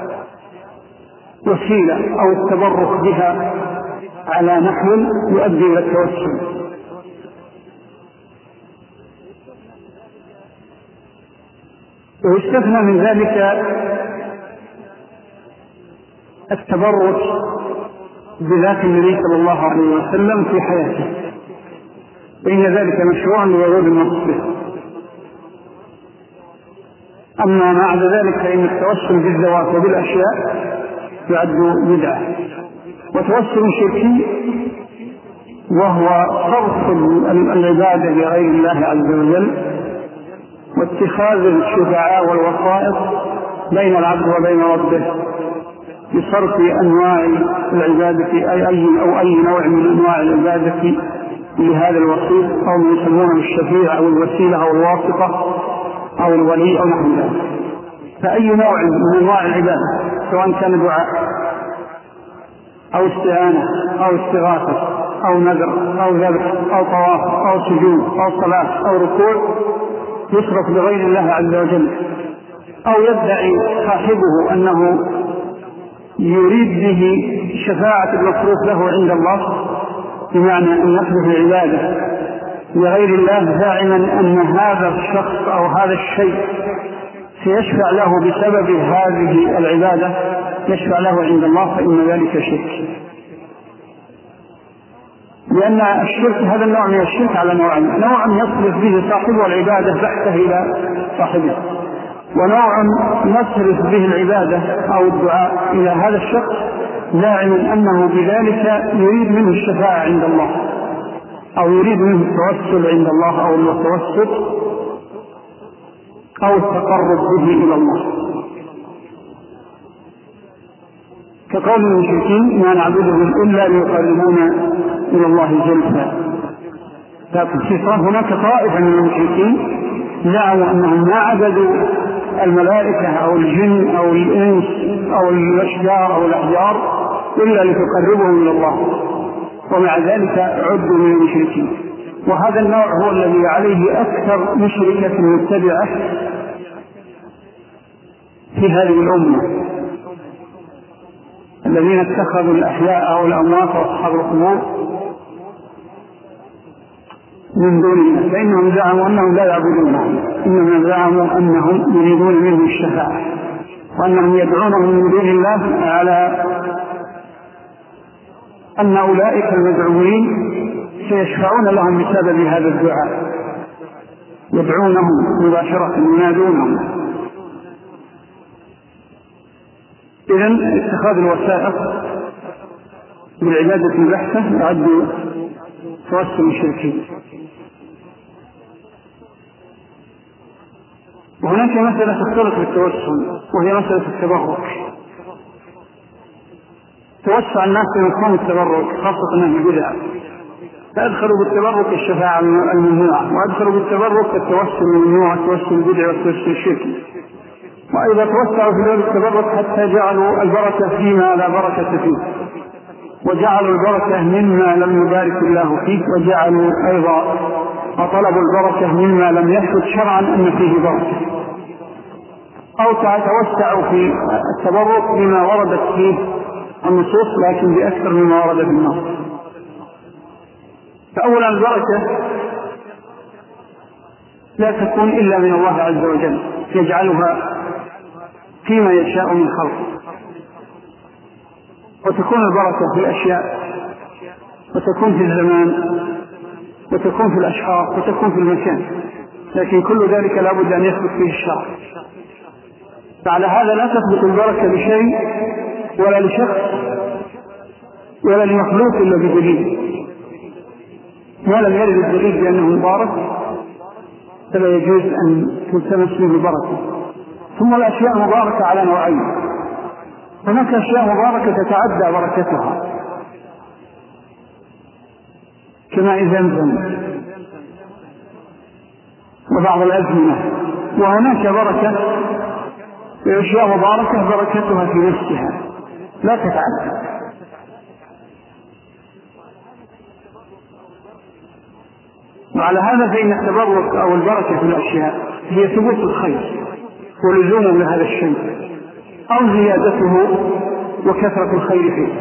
وسيلة أو التبرك بها على نحو يؤدي إلى التوسل. ويستثنى من ذلك التبرك بذات النبي صلى الله عليه وسلم في حياته، فإن ذلك مشروع لورود النص به. أما ما عدا ذلك فإن التوسل بالذوات وبالأشياء يعد بدعة وتوسل شركي، وهو صرف العبادة لغير الله عز وجل واتخاذ الشفعاء والوسائط بين العبد وبين ربه بصرف أنواع العبادة أي أي أو أي نوع من أنواع العبادة لهذا الوسيط أو ما يسمونه الشفيع أو الوسيلة أو الواسطة أو الولي أو نحو ذلك. فأي نوع من أنواع العبادة سواء كان دعاء أو استعانة أو استغاثة أو نذر أو ذبح أو طواف أو سجود أو صلاة أو ركوع يصرف لغير الله عز وجل، أو يدعي صاحبه أنه يريد به شفاعة المصروف له عند الله، بمعنى أن يصرف العبادة لغير الله زاعما أن هذا الشخص أو هذا الشيء سيشفع له بسبب هذه العبادة، يشفع له عند الله، فإن ذلك شرك. لأن الشرك هذا النوع من الشرك على نوعين: نوع يصرف به صاحبه العبادة بحته إلى صاحبه، ونوع يصرف به العبادة أو الدعاء إلى هذا الشخص زاعما أنه بذلك يريد منه الشفاعة عند الله أو يريد منه التوسل عند الله أو التوسط أو التقرب به إلى الله، كقول المشركين: ما نعبدهم إلا ليقربونا إلى الله زلفى. لكن هناك طائفة من المشركين زعموا أنهم ما عبدوا الملائكة أو الجن أو الإنس أو الأشجار أو الأحجار إلا لتقربهم إلى الله، ومع ذلك عدوا من المشركين. وهذا النوع هو الذي عليه أكثر مشركة متبعة في هذه الأمة، الذين اتخذوا الأحياء أو الأموات وأصحاب القبور من دون الله، فإنهم زعموا أنهم لا يعبدونهم، إنما زعموا أنهم يريدون منه الشفاعة، وأنهم يدعونهم من دون الله على أن أولئك المدعوين سيشفعون لهم بسبب هذا الدعاء، يدعونهم مباشرة ينادونهم. إذن اتخاذ الوسائط بالعبادة البحثة يعد توسل شركي. وهناك مسألة تختلط بالتوسل، وهي مسألة التبرك. توسع الناس بمفهوم التبرك، خاصة أنه البدع، فأدخلوا بالتبرك الشفاعة الممنوعة، وأدخلوا بالتبرك التوسل الممنوع، التوسل البدع والتوسل الشركي. وأيضا توسعوا في باب التبرك حتى جعلوا البركة فيما لا بركة فيه، وجعلوا البركة مما لم يبارك الله فيه، وجعلوا أيضا وطلبوا البركة مما لم يثبت شرعا أن فيه بركة، أو توسعوا في التبرك بما وردت فيه النصوص لكن بأكثر مما ورد في النص. فأولا البركة لا تكون إلا من الله عز وجل، يجعلها فيما يشاء من خلقه، وتكون البركة في الأشياء، وتكون في الزمان، وتكون في الأشخاص، وتكون في المكان، لكن كل ذلك لا بد أن يثبت فيه الشرع. فعلى هذا لا تثبت البركة لشيء ولا لشخص ولا لمخلوق إلا بدليل، ما لم يرد الدليل بأنه مبارك فلا يجوز أن تلتمس به البركة. ثم الأشياء المباركة على نوعين: هناك أشياء مباركة تتعدى بركتها كماء زمزم وبعض الأزمنة، وهناك بركة أشياء مباركة بركتها في نفسها لا تتعدى. وعلى هذا فإن التبرك أو البركة في الأشياء هي ثبوت الخير ولزوم لهذا الشيء أو زيادته وكثرة الخير فيه.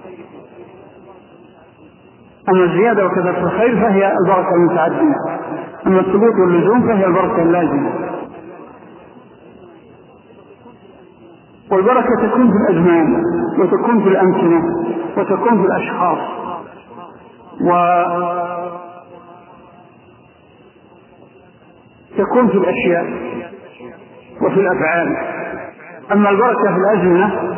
أما الزيادة وكثرة الخير فهي البركة المتعدية، أما الثبوت واللزوم فهي البركة اللازمة. والبركة تكون في الأزمان وتكون في الأمكنة وتكون في الأشخاص وتكون في الأشياء وفي الأفعال. أما البركة في الأزمنة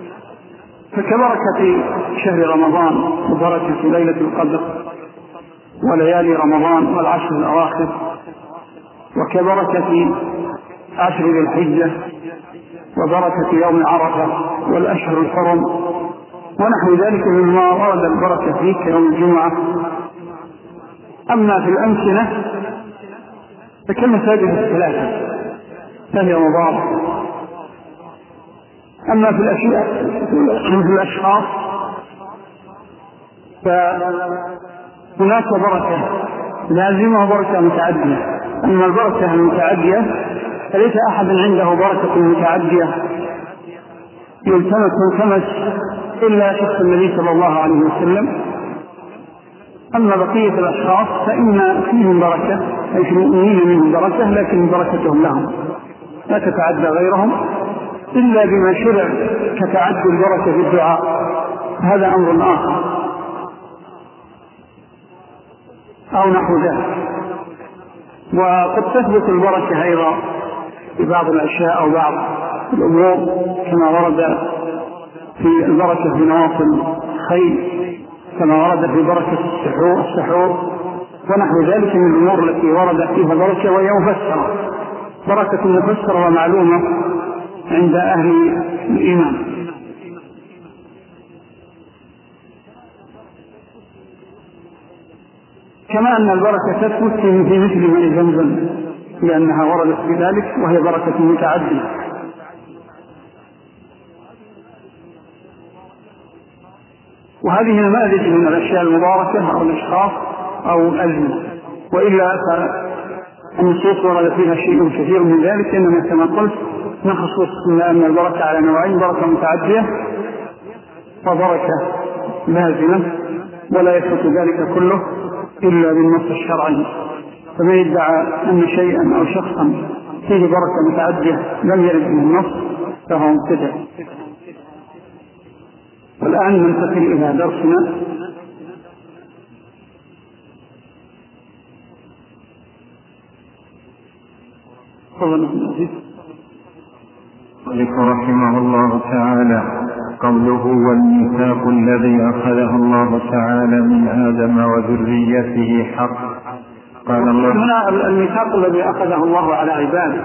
فكبركة شهر رمضان وبركة ليلة القدر وليالي رمضان والعشر الأواخر، وكبركة عشر ذي الحجة وبركة يوم عرفة والأشهر الحرم ونحو ذلك مما ورد البركة فيه كيوم الجمعة. أما في الأمكنة فكالمساجد الثلاثة فهي مباركة. أما في الأشياء في الأشخاص فهناك بركة لازمة وبركة متعدية. أما البركة المتعدية فليس أحد عنده بركة متعدية يلتمس ملتمس إلا شخص النبي صلى الله عليه وسلم. أما بقية الأشخاص فإن فيهم بركة، أي في المؤمنين منهم بركة، لكن بركتهم لهم لا تتعدى غيرهم إلا بما شرع كتعدي البركة في الدعاء، هذا أمر آخر أو نحو ذلك. وقد تثبت البركة أيضا في بعض الأشياء أو بعض الأمور كما ورد في البركة في نواصل الخير، كما ورد في بركة السحور, السحور ونحو ذلك من الأمور التي ورد فيها بركة وهي مفسرة، بركة مفسرة ومعلومة عند أهل الإيمان. كما أن البركة تثبت في مثل ماء زمزم لأنها وردت في ذلك وهي بركة متعدية. وهذه نماذج من الأشياء المباركة أو الأشخاص أو الأزمنة، وإلا فالنصوص ورد فيها شيء كثير من ذلك، إنما كما قلت نخصص أن البركة على نوعين: بركة متعدية وبركة لازمة، ولا يثبت ذلك كله إلا بالنص الشرعي. فمن يدعى أن شيئا أو شخصا فيه بركة متعدية لم يرد من النص فهو مبتدع. والآن ننتقل إلى درسنا. ذكر رحمه الله تعالى قوله: والميثاق الذي أخذه الله تعالى من آدم وذريته حق. قال الله هنا الميثاق الذي أخذه الله على عباده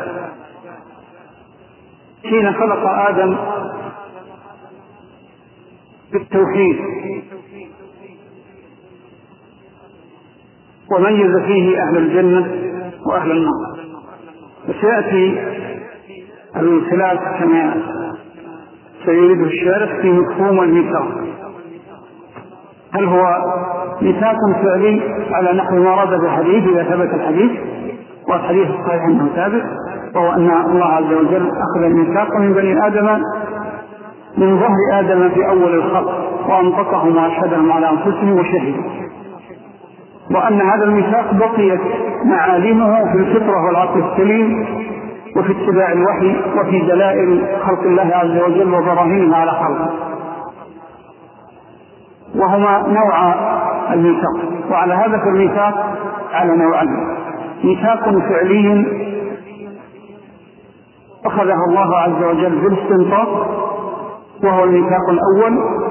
حين خلق آدم بالتوحيد وميز فيه أهل الجنة وأهل النار. وسيأتي الخلاف كما سيريد الشارح في مفهوم الميثاق، هل هو ميثاق فعلي على نحو ما ورد بالحديث إذا ثبت الحديث، والحديث الصحيح أنه ثابت، وهو أن الله عز وجل أخذ الميثاق من بني آدم من ظهر آدم في أول الخلق وأنطقهم وأشهدهم على أنفسهم وشهدوا، وأن هذا الميثاق بقيت معالمه في الفطرة والعقل السليم وفي اتباع الوحي وفي دلائل خلق الله عز وجل وبراهينه على خلقه، وهما نوع الميثاق. وعلى هذا فالميثاق على نوعين: ميثاق فعلي أخذه الله عز وجل بالاستنطاق وهو الميثاق الأول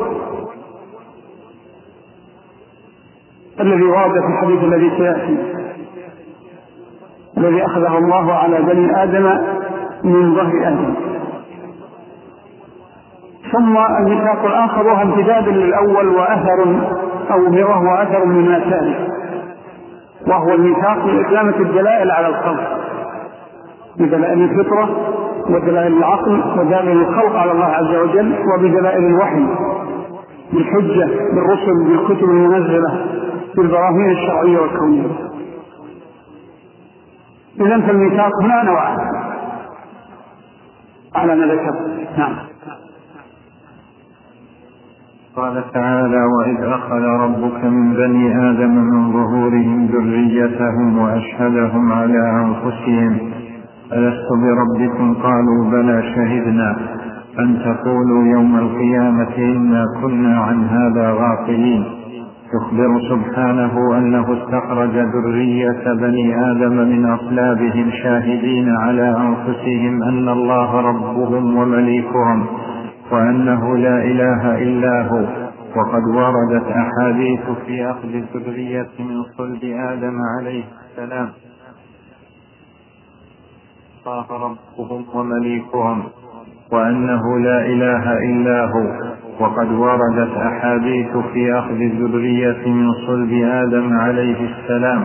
الذي ورد في الحديث الذي سيأتي، الذي أخذه الله على بني آدم من ظهر آدم. ثم الميثاق الآخر وهو امتداد للأول وأثر أو وهو أثر من ما ثالث، وهو الميثاق لإقامة الدلائل على الخلق، بدلائل الفطرة ودلائل العقل ودلائل الخلق على الله عز وجل، وبدلائل الوحي بالحجة بالرسل بالكتب المنزلة بالبراهين الشرعية والكونية. إذن فالميثاق هنا نوعان على ما ذكر. نعم. قال تعالى: وإذ أخذ ربك من بني آدم من ظهورهم ذريتهم وأشهدهم على أنفسهم ألست بربكم قالوا بلى شهدنا أن تقولوا يوم القيامة إنا كنا عن هذا غافلين. يخبر سبحانه أنه استخرج ذرية بني آدم من أصلابهم شاهدين على أنفسهم أن الله ربهم ومليكهم وأنه لا إله إلا هو. وقد وردت أحاديث في أخذ الذرية من صلب آدم عليه السلام الله ربهم ومليكهم وأنه لا إله إلا هو. وقد وردت أحاديث في أخذ الذرية من صلب آدم عليه السلام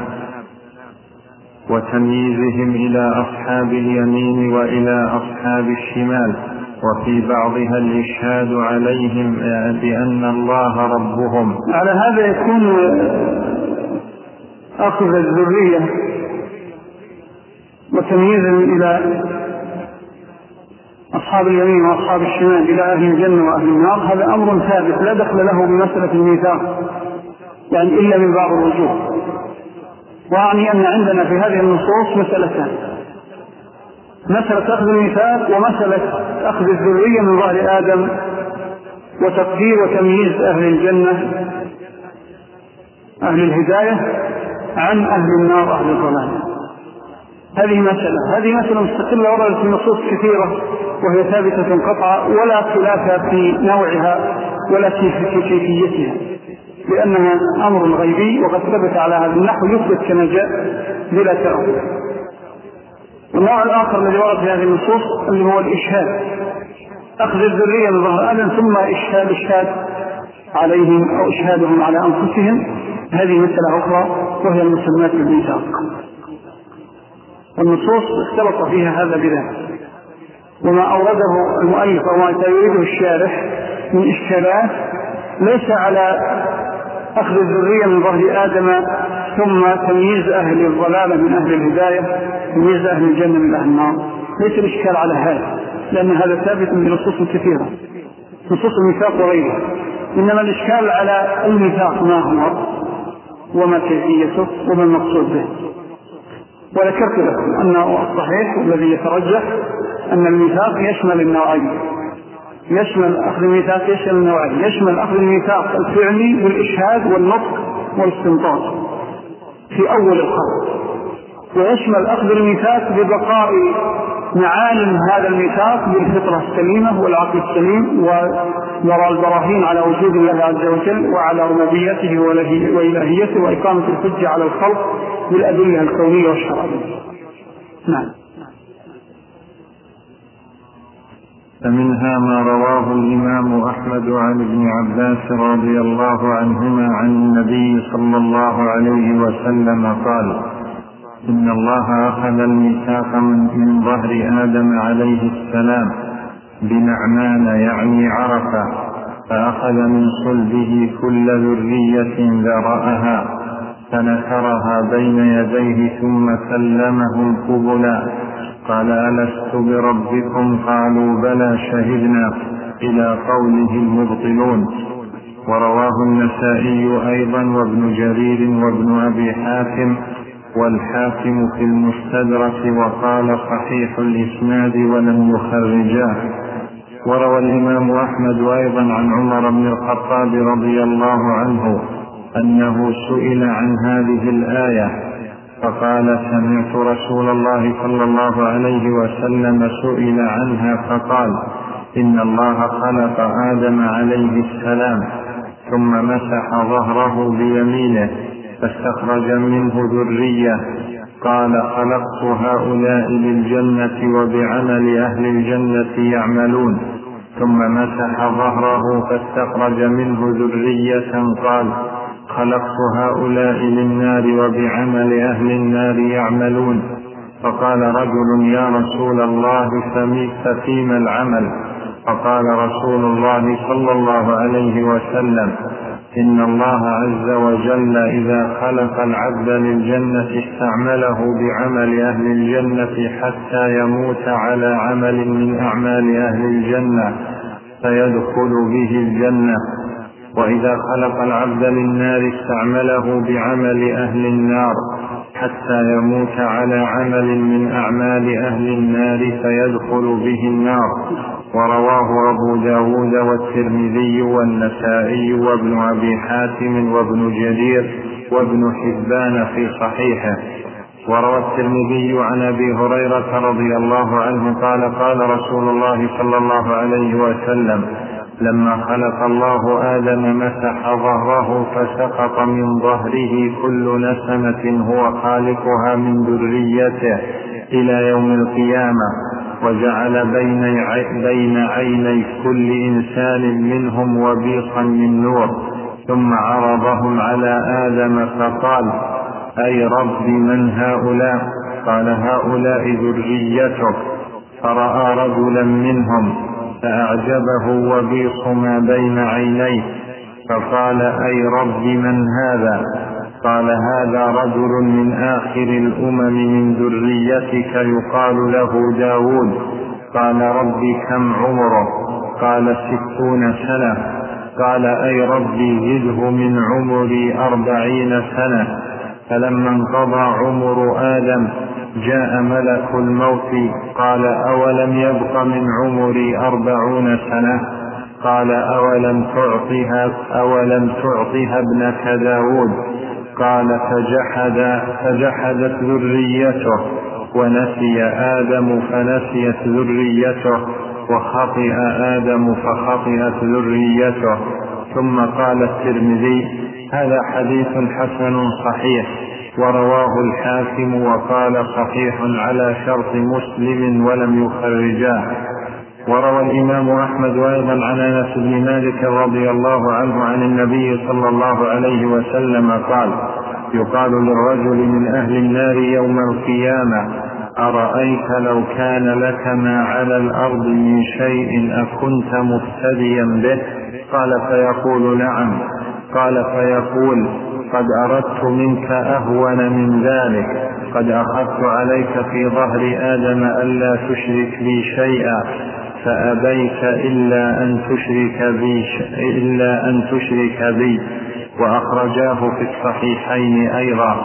وتمييزهم إلى أصحاب اليمين وإلى أصحاب الشمال، وفي بعضها الإشهاد عليهم بأن الله ربهم. على هذا يكون أخذ الذرية وتمييزهم إلى أصحاب اليمين وأصحاب الشمال إلى أهل الجنة وأهل النار، هذا أمر ثابت لا دخل له بمسألة الميثاق يعني إلا من بعض الوجوه. وأعني أن عندنا في هذه النصوص مسألتان: مسألة أخذ الميثاق ومسألة أخذ الذرية من ظهر آدم وتقدير وتمييز أهل الجنة أهل الهداية عن أهل النار أهل الضلال. هذه مسألة هذه مسألة مستقلة وردت في نصوص كثيرة وهي ثابتة قطعا ولا خلاف في نوعها ولا في كيفيتها، لأنها أمر غيبي وقد ثبت على هذا النحو يثبت كما جاء بلا تأويل. والنوع الآخر الذي ورد في هذه النصوص اللي هو الإشهاد، أخذ الذرية من ظهر آدم ثم إشهاد إشهاد عليهم أو إشهادهم على أنفسهم، هذه مسألة أخرى وهي المسمات بالميثاق. والنصوص اختلط فيها هذا بذلك، وما أورده المؤلف وما يريده الشارح من إشكالات ليس على أخذ الذرية من ظهر آدم ثم تمييز أهل الضلالة من أهل الهداية تمييز أهل الجنة من أهل النار، ليس الإشكال على هذا، لأن هذا ثابت بنصوص كثيرة نصوص الميثاق وغيرها. إنما الإشكال على الميثاق ما هو وما كيفيته وما المقصود به. وذكرت لكم أنه الصحيح والذي يترجح أن الميثاق يشمل النوعين، يشمل أخذ الميثاق يشمل النوعين، يشمل أخذ الميثاق الفعلي والإشهاد والنطق والاستنطاق في أول الخلق، ويشمل أخذ الميثاق ببقاء معالم هذا الميثاق بالفطرة السليمة والعقل السليم ويرى البراهين على وجود الله عز وجل وعلى ربوبيته وإلهيته وإقامة الحجة على الخلق بالأدلة الكونية والشرعية. نعم. فمنها ما رواه الإمام أحمد عن ابن عباس رضي الله عنهما عن النبي صلى الله عليه وسلم قال: إن الله أخذ الميثاق من ظهر آدم عليه السلام بنعمان يعني عرفة، فأخذ من صلبه كل ذرية ذرأها فنثرها بين يديه ثم سلمهم قبلا. قال: ألست بربكم قالوا بلى شهدنا إلى قوله المبطلون. ورواه النسائي أيضا وابن جرير وابن أبي حاتم والحاكم في المستدرك وقال صحيح الإسناد ولم يخرجاه. وروى الإمام أحمد أيضا عن عمر بن الخطاب رضي الله عنه أنه سئل عن هذه الآية فقال: سمعت رسول الله صلى الله عليه وسلم سئل عنها فقال: إن الله خلق آدم عليه السلام ثم مسح ظهره بيمينه فاستخرج منه ذرية قال خلقت هؤلاء للجنة وبعمل أهل الجنة يعملون. ثم مسح ظهره فاستخرج منه ذرية قال خلقت هؤلاء للنار وبعمل أهل النار يعملون. فقال رجل يا رسول الله ففيما العمل؟ فقال رسول الله صلى الله عليه وسلم إن الله عز وجل إذا خلق العبد للجنة استعمله بعمل أهل الجنة حتى يموت على عمل من أعمال أهل الجنة فيدخل به الجنة، وإذا خلق العبد للنار استعمله بعمل أهل النار حتى يموت على عمل من أعمال أهل النار فيدخل به النار. ورواه أبو داود والترمذي والنسائي وابن أبي حاتم وابن جرير وابن حبان في صحيحه. وروى الترمذي عن أبي هريرة رضي الله عنه قال قال رسول الله صلى الله عليه وسلم لما خلق الله آدم مسح ظهره فسقط من ظهره كل نسمة هو خالقها من ذريته إلى يوم القيامة، وجعل بين عيني كل إنسان منهم وبيصا من نور، ثم عرضهم على آدم فقال أي رب من هؤلاء؟ قال هؤلاء ذريتك. فرأى رجلا منهم فأعجبه وبيص ما بين عينيه فقال أي رب من هذا؟ قال هذا رجل من آخر الأمم من ذريتك يقال له داود. قال رب كم عمره؟ قال ستون سنة. قال أي ربي زده من عمري أربعين سنة. فلما انقضى عمر آدم جاء ملك الموت قال أولم يبق من عمري أربعون سنة؟ قال أولم تعطها, أولم تعطها ابنك داود؟ قال فجحد فجحدت ذريته، ونسي آدم فنسيت ذريته، وخطئ آدم فخطئت ذريته. ثم قال الترمذي هذا حديث حسن صحيح، ورواه الحاكم وقال صحيح على شرط مسلم ولم يخرجاه. وروى الإمام أحمد أيضا عن أنس بن مالك رضي الله عنه عن النبي صلى الله عليه وسلم قال يقال للرجل من أهل النار يوم القيامة أرأيت لو كان لك ما على الأرض من شيء أكنت مفتديا به؟ قال فيقول نعم. قال فيقول قد أردت منك أهون من ذلك، قد أخذت عليك في ظهر آدم ألا تشرك بي شيئا فأبيت إلا أن تشرك بي, إلا أن تشرك بي. وأخرجاه في الصحيحين أيضا.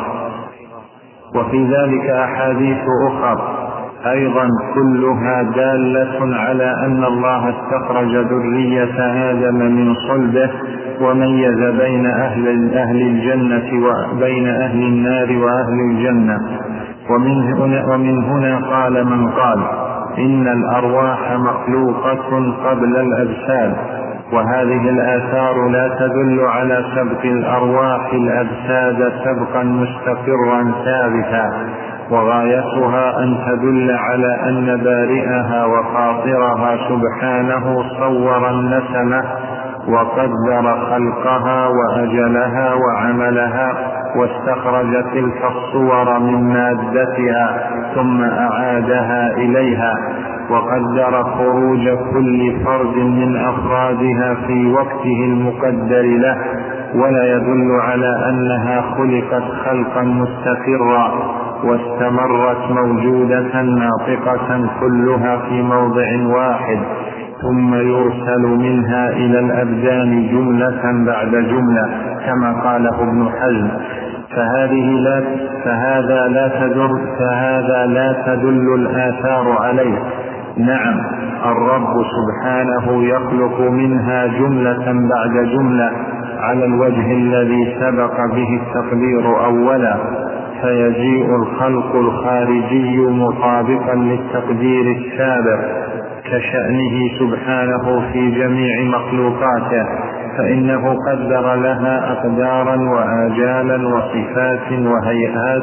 وفي ذلك أحاديث أخرى أيضا كلها دالة على أن الله استخرج ذرية آدم من صلبه وميز بين أهل, أهل الجنة وبين أهل النار وأهل الجنة. ومن هنا, ومن هنا قال من قال إن الأرواح مخلوقة قبل الأجساد، وهذه الآثار لا تدل على سبق الأرواح الأجساد سبقا مستقرا ثابتا، وغايتها أن تدل على أن بارئها وفاطرها سبحانه صور النسمة وقدر خلقها وأجلها وعملها، واستخرج تلك الصور من مادتها ثم أعادها إليها، وقدر خروج كل فرد من أفرادها في وقته المقدر له، ولا يدل على أنها خلقت خلقا مستقرا واستمرت موجودة ناطقة كلها في موضع واحد ثم يرسل منها إلى الأبدان جملة بعد جملة كما قاله ابن حزم. فهذه لا فهذا لا تدل فهذا لا تدل الآثار عليه. نعم الرب سبحانه يخلق منها جملة بعد جملة على الوجه الذي سبق به التقدير أولا، فيجيء الخلق الخارجي مطابقا للتقدير السابق كشأنه سبحانه في جميع مخلوقاته، فإنه قدر لها أقدارا وآجالا وصفات وهيئات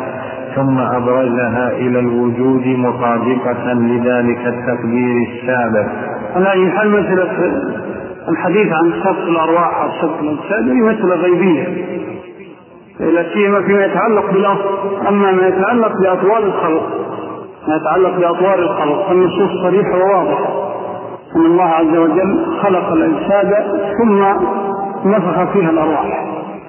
ثم أبرزها إلى الوجود مطابقة لذلك التقدير السابق. على أي حال مثل الحديث عن صفة الأرواح أو صفة الأجساد هي مثل غيبية، لا سيما فيما يتعلق بالأصل. أما ما يتعلق بأطوار الخلق ما يتعلق بأطوار الخلق فالنصوص صريحة وواضحة أن الله عز وجل خلق الأجساد ثم نفخ فيها الأرواح،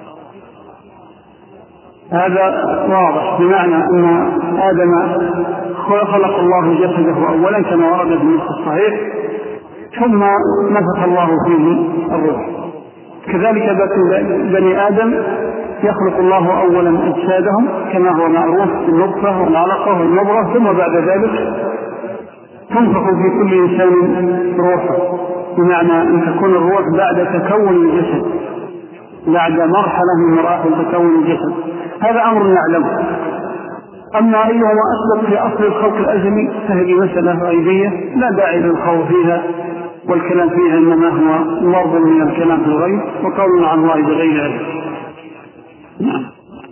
هذا واضح، بمعنى أن آدم خلق الله جسده أولا كما ورد في النص الصحيح ثم نفخ الله فيه الروح. كذلك بني آدم يخلق الله أولا أجسادهم كما هو معروف بالنطفة والعلقة والمضغة، ثم بعد ذلك تنفخ في كل إنسان روحه، بمعنى أن تكون الروح بعد تكون الجسد، بعد مرحلة من مراحل تكون الجسد. هذا أمر نعلمه. أما أيهما أسبق في أصل الخلق الأزلي فهذه مسألة غيبية لا داعي للخوض فيها والكلام فيها، إنما هو مرض من الكلام في الغيب وقول عن الله بغير علم. نعم.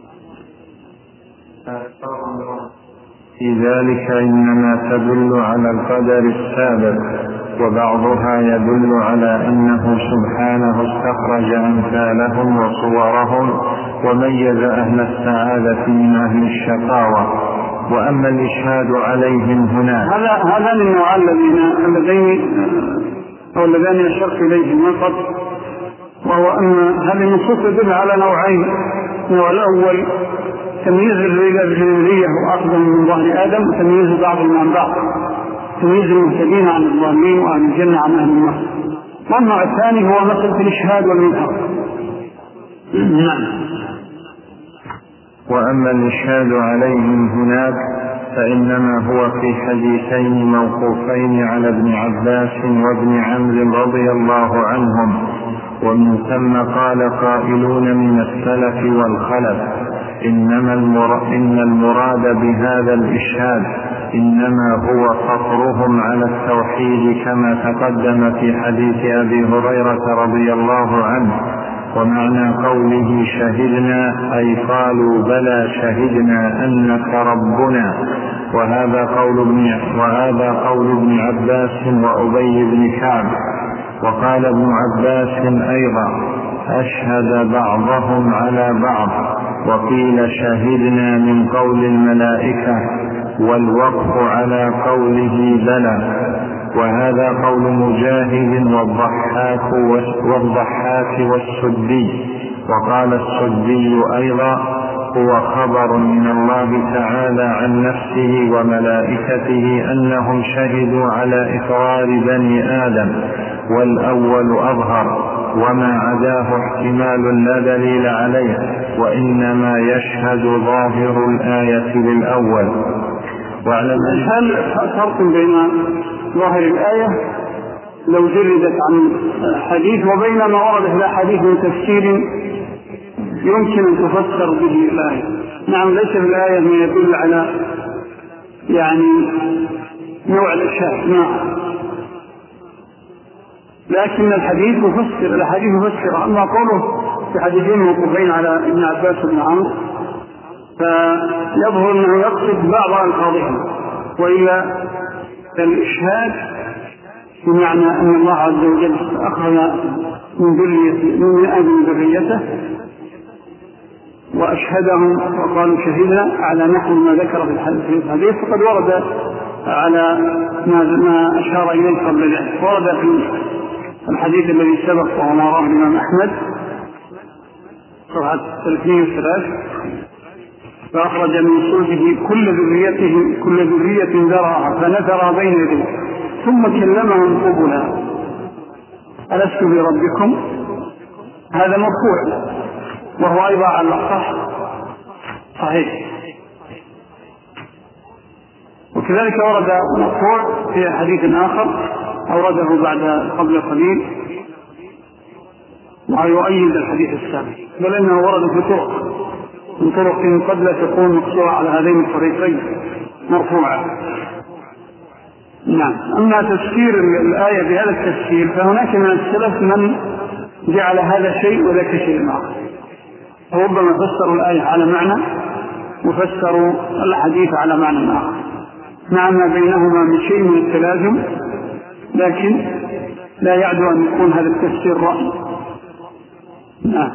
في ذلك إنما تدل على القدر السابق، وبعضها يدل على أنه سبحانه استخرج أمثالهم وصورهم وميز أهل السعادة من أهل الشقاوة. وأما الإشهاد عليهم هنا هذا هذا من النوع الذين اللذين أو اللذين أشرت إليهم من قبل، وهو أن هذه النصوص تدل على نوعين. النوع الأول تمييز الرجالية وأقدم من ظهر آدم، وتمييز بعضهم عن بعض، تمييز المهتدين عن الظالمين وأهل الجنة عن أهل النار. والنوع الثاني هو مسألة الإشهاد والمنكر. نعم. وأما الإشهاد عليهم هناك فإنما هو في حديثين موقوفين على ابن عباس وابن عمرو رضي الله عنهم، ومن ثم قال قائلون من السلف والخلف إنما إن المراد بهذا الإشهاد إنما هو فطرهم على التوحيد كما تقدم في حديث أبي هريرة رضي الله عنه. ومعنى قوله شهدنا أي قالوا بلى شهدنا أنك ربنا. وهذا قول ابن وهذا قول ابن عباس وأبي بن كعب. وقال ابن عباس أيضا أشهد بعضهم على بعض، وقيل شهدنا من قول الملائكة، والوقف على قوله بلى. وهذا قول مجاهد والضحاك والضحاك والسدي. وقال السدي أيضا هو خبر من الله تعالى عن نفسه وملائكته أنهم شهدوا على إقرار بني آدم، والأول أظهر، وما عداه احتمال لا دليل عليه، وإنما يشهد ظاهر الآية للأول. واعلم هل فرق بين ظاهر الآية لو جردت عن حديث وبين ما ورد في الحديث من تفسير يمكن أن تفسر به الآية؟ نعم، ليس في الآية ما يدل على يعني نوع الإشهاد، نعم، لكن الحديث مفسر، الحديث مفسر. أما قوله في حديثين موقوفين على ابن عباس وابن عمرو فيظهر أنه يقصد بعض ألفاظهم، وإلا الإشهاد بمعنى أن الله عز وجل أخذ من ذريته من آدم ذريته وأشهدهم وقالوا شهدنا على نحو ما ذكر في الحديث، فقد ورد على ما أشار إليه قبل ذلك. ورد في الحديث الذي سبق وهو ما رواه الإمام أحمد صفحة ثلاثمائة وثلاثة، فأخرج من صلبه كل ذريته كل ذرية ذرعها فنثر بين يديه ثم كلمهم قبلا ألست بربكم. هذا مرفوع وهو أيضا على الأصح صحيح. وكذلك ورد مرفوع في حديث آخر أورده بعد قبل قليل ويؤيد الحديث السابق، بل إنه ورد في طرق من طرق قد لا تكون مقصورة على هذين الطريقين مرفوعة. نعم. أما تفسير الآية بهذا التفسير فهناك من السلف من جعل هذا شيء وذاك شيء آخر، ربما فسروا الآية على معنى وفسروا الحديث على معنى آخر مع ما بينهما من شيء من التلازم، لكن لا يعدو أن يكون هذا التفسير رأي. نعم.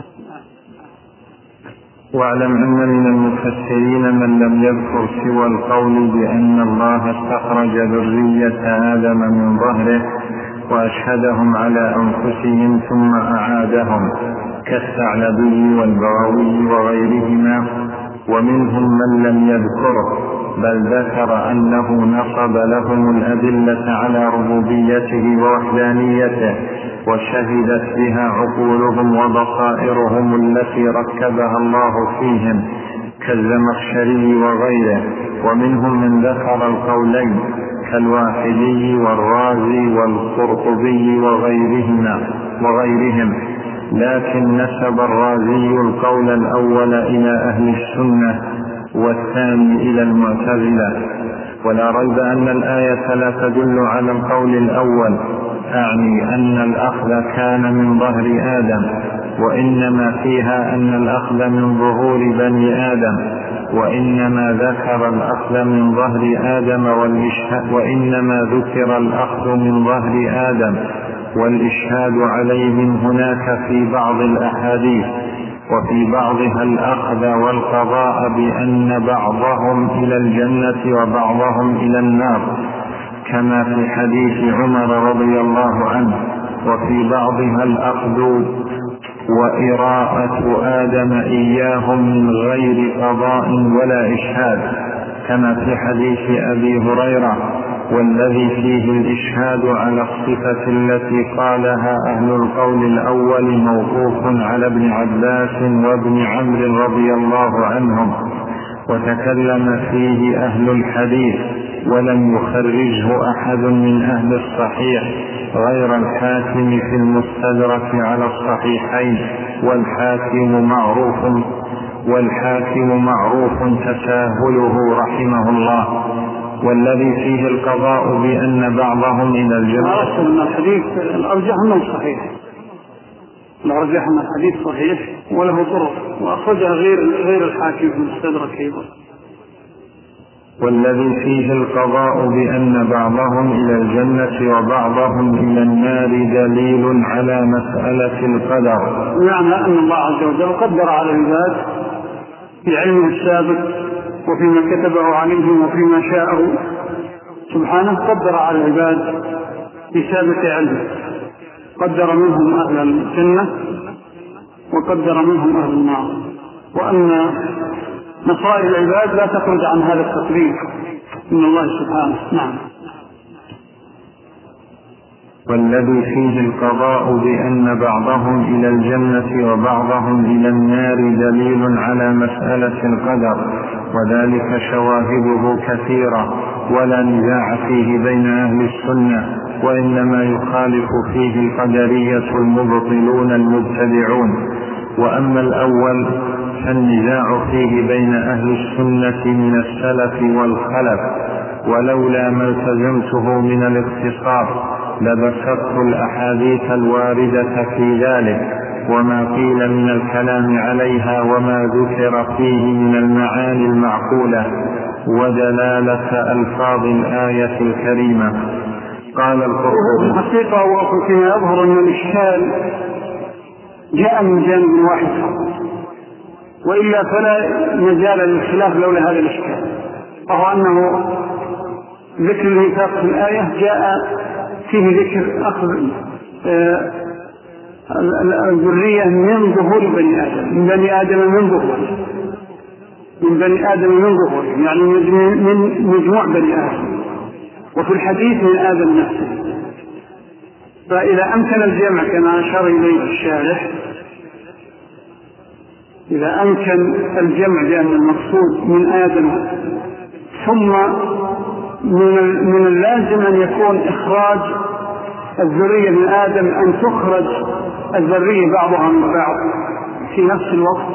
واعلم أن من المفسرين من لم يذكر سوى القول بأن الله استخرج ذرية آدم من ظهره وأشهدهم على أنفسهم ثم أعادهم كالثعلبي والبغوي وغيرهما، ومنهم من لم يذكره بل ذكر أنه نصب لهم الأدلة على ربوبيته ووحدانيته وشهدت بها عقولهم وبصائرهم التي ركبها الله فيهم كالزمخشري وغيره. ومنهم من ذكر القولين كالواحدي والرازي والقرطبي وغيرهما وغيرهم، لكن نسب الرازي القول الأول إلى أهل السنة والثاني إلى المعتزلة. ولا ريب أن الآية لا تدل على القول الأول، أعني أن الأخذ كان من ظهر آدم، وإنما فيها أن الأخذ من ظهور بني آدم، وإنما ذكر الأخذ من ظهر آدم والإشهاد وإنما ذكر الأخذ من ظهر آدم والإشهاد عليهم هناك في بعض الأحاديث، وفي بعضها الأخذ والقضاء بأن بعضهم إلى الجنة وبعضهم إلى النار كما في حديث عمر رضي الله عنه، وفي بعضها الأخذ وإراءة آدم إياهم من غير قضاء ولا إشهاد كما في حديث أبي هريرة، والذي فيه الإشهاد على الصفة التي قالها أهل القول الأول موقوف على ابن عباس وابن عمرو رضي الله عنهم، وتكلم فيه أهل الحديث ولم يخرجه أحد من أهل الصحيح غير الحاكم في المستدرك على الصحيحين، والحاكم معروف والحاكم معروف تساهله رحمه الله. والذي فيه القضاء بأن بعضهم إلى الجنة. أرسل من الحديث الأرجح من صحيح، الأرجح من الحديث صحيح وله طرق، وأخرجها غير غير الحاكم في المستدرك أيضا. والذي فيه القضاء بأن بعضهم إلى الجنة وبعضهم إلى النار دليل على مسألة القدر، يعني أن الله عز وجل قدر على العباد في علمه السابق وفيما كتبه عليهم وفيما شاءه سبحانه، قدر على العباد في سابق علمه، قدر منهم أهل الجنة وقدر منهم أهل النار، وأن مصائر العباد لا تخرج عن هذا التقدير من الله سبحانه. نعم. والذي فيه القضاء بأن بعضهم إلى الجنة وبعضهم إلى النار دليل على مسألة القدر، وذلك شواهده كثيرة ولا نزاع فيه بين أهل السنة، وإنما يخالف فيه القدرية المبطلون المبتدعون. وأما الأول فالنزاع فيه بين أهل السنة من السلف والخلف، ولولا ما التزمته من الاختصار لبسطت الأحاديث الواردة في ذلك وما قيل من الكلام عليها وما ذكر فيه من المعاني المعقولة ودلالة ألفاظ الآية الكريمة. قال القرطبي: الحقيقة وفيما يظهر أن الإشكال جاء من جانب واحد، وإلا فلا مجال للخلاف لولا هذا الإشكال، وهو أنه ذكر الميثاق في الآية جاء فيه ذكر أخذ الذرية من ظهور بني آدم، من بني آدم من ظهور من بني آدم من ظهور يعني من مجموع بني آدم، وفي الحديث من آدم نفسه. فإذا أمكن الجمع كما أشار إليه الشارح، إذا أمكن الجمع بأن المقصود من آدم، ثم من اللازم أن يكون إخراج الذرية من آدم، أن تخرج الذرية بعضها من بعض في نفس الوقت،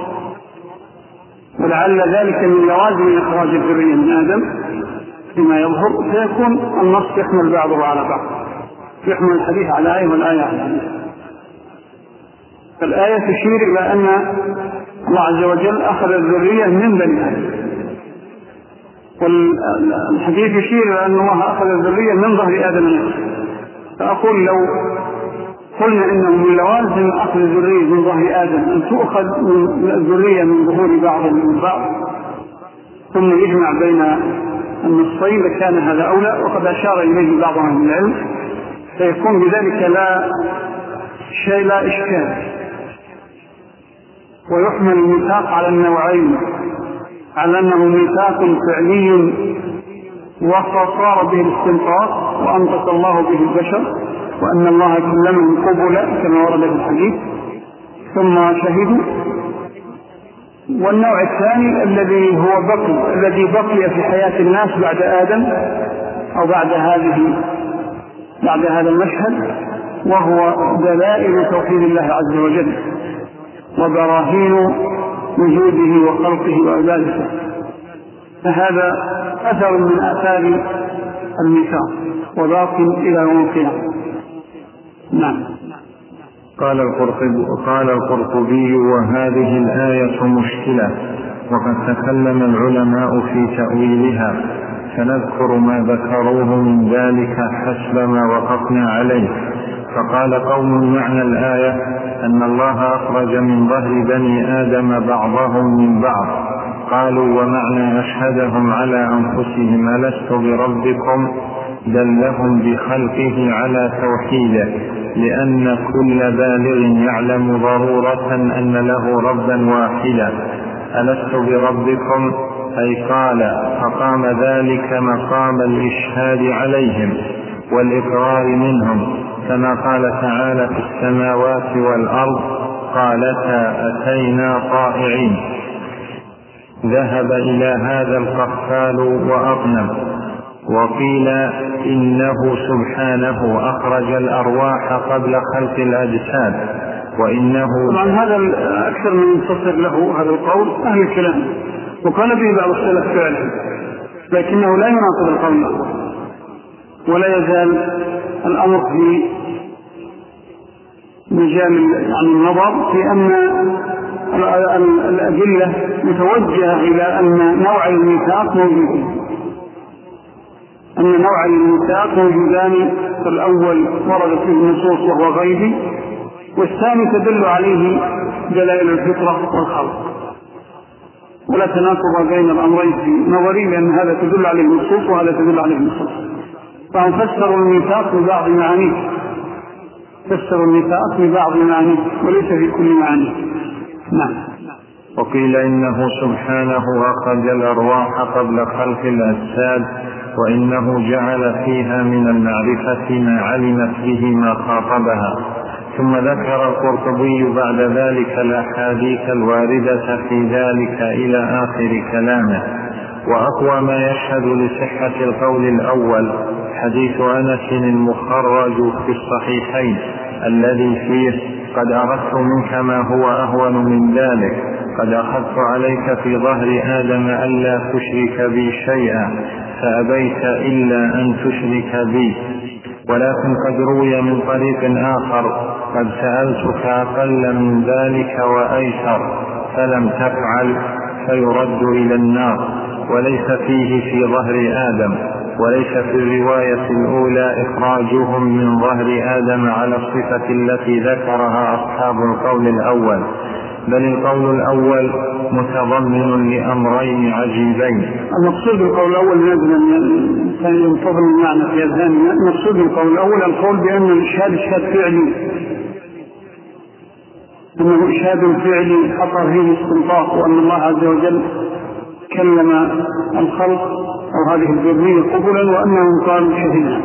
ولعل ذلك من لوازم إخراج الذرية من آدم فيما يظهر، فيكون النص يحمل بعضه على بعض، يحمل الحديث على آية والآية على الحديث. فالآية تشير إلى أن الله عز وجل أخذ الذرية من بني آدم، والحديث يشير إلى أن الله أخذ الذرية من ظهر آدم نفسه. فأقول لو قلنا إنه من لوازم أخذ الذرية من ظهر آدم أن تؤخذ من الذرية من ظهور بعضهم من بعض ثم يجمع بين النصين لكان هذا أولى، وقد أشار إليه بعض أهل العلم، فيكون بذلك لا شيء لا إشكال، ويحمل الميثاق على النوعين، على أنه ميثاق فعلي وصار به الاستنطاق وأنطق الله به البشر، وأن الله كلمهم قبلا كما ورد في الحديث ثم شهدوا. والنوع الثاني الذي هو بقي الذي بقي في حياة الناس بعد آدم أو بعد هذه بعد هذا المشهد، وهو دلائل توحيد الله عز وجل وبراهين وجوده وخلقه وعبادته، فهذا أثر من آثار الميثاق وباق إلى يوم القيامة. نعم. قال القرطبي, قال القرطبي وهذه الآية مشكلة، وقد تكلم العلماء في تأويلها، فنذكر ما ذكروه من ذلك حسب ما وقفنا عليه. فقال قوم معنى الآية أن الله أخرج من ظهر بني آدم بعضهم من بعض، قالوا ومعنى أشهدهم على أنفسهم ألست بربكم دلهم بخلقه على توحيده، لأن كل بالغ يعلم ضرورة أن له ربا واحدا. ألست بربكم أي قال، فقام ذلك مقام الإشهاد عليهم والإقرار منهم، كما قال تعالى في السماوات والأرض قالتا أتينا طائعين. ذهب إلى هذا القفال وأغنم. وقيل إنه سبحانه أخرج الأرواح قبل خلق الأجساد، وإنه طبعا هذا أكثر من منتصر له هذا القول أهل الكلام، وقال به بعض السلف فعلا، لكنه لا يناقض القول ولا يزال الأمر في مجال يعني النظر في أن الأدلة متوجهة إلى أن نوع الميثاق موجود، أن نوع الميثاق موجودان، فالأول ورد فيه النصوص وهو غيبي، والثاني تدل عليه دلائل الفطرة والخلق، ولا تناقض بين الأمرين في نظري، لأن هذا تدل عليه النصوص وهذا تدل عليه النصوص، فهم فسروا الميثاق ببعض معانيه، فسروا الميثاق ببعض معانيه وليس في كل معانيه. نعم. وقيل إنه سبحانه أخرج الأرواح قبل خلق الأجساد، وإنه جعل فيها من المعرفة ما علمت به ما خاطبها. ثم ذكر القرطبي بعد ذلك الأحاديث الواردة في ذلك إلى آخر كلامه. وأقوى ما يشهد لصحة القول الأول حديث أنس المخرج في الصحيحين الذي فيه قد أردت منك ما هو أهون من ذلك، قد أخذت عليك في ظهر آدم ألا تشرك بي شيئا فأبيت إلا أن تشرك بي. ولكن قد روي من طريق آخر قد سألتك أقل من ذلك وأيسر فلم تفعل فيرد إلى النار، وليس فيه في ظهر آدم. وليس في الرواية الأولى إخراجهم من ظهر آدم على الصفة التي ذكرها أصحاب القول الأول، بل القول الأول متضمن لأمرين عجيبين. المقصود بالقول الأول لازم ينتظم المعنى في أذهاننا. المقصود بالقول الأول القول بأن الإشهاد إشهاد فعلي، أنه إشهاد فعلي حصل فيه استنطاق، وأن الله عز وجل كلم الخلق أو هذه الذرية قبلا وأنهم قالوا شهدنا.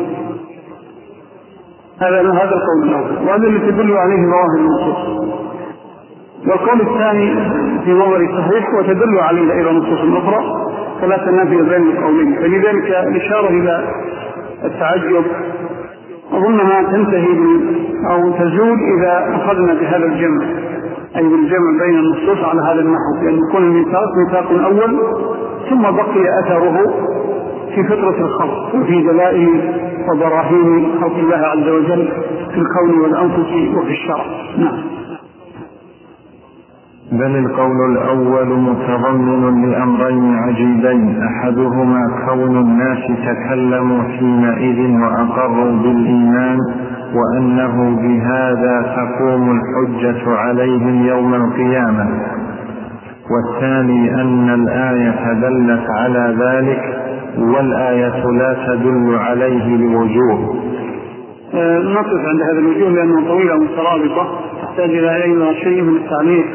هذا هذا القول الأول، وهذا اللي تدل عليه ظواهر النصوص. والقول الثاني في نظري صحيح وتدل عليه أيضا نصوص أخرى، فلا تنافي بين القولين. فلذلك الإشارة إلى التعجب أظنها تنتهي أو تزول إذا أخذنا بهذا الجمع، أي بالجمع بين النصوص على هذا النحو، لأن يكون الميثاق ميثاق أول ثم بقي أثره في فطرة الخلق وفي دلائل وبراهين خلق الله عز وجل في الكون والأنفس وفي الشرع. نعم. بل القول الأول متضمن لأمرين عجيبين، أحدهما كون الناس تكلموا حينئذ وأقروا بالإيمان وأنه بهذا تقوم الحجة عليهم يوم القيامة، والثاني أن الآية دلت على ذلك والآية لا تدل عليه لوجوه. نقف عند هذا الوجوه لأنه طويلة مترابطة تحتاج إلى أي شيء من التعليق،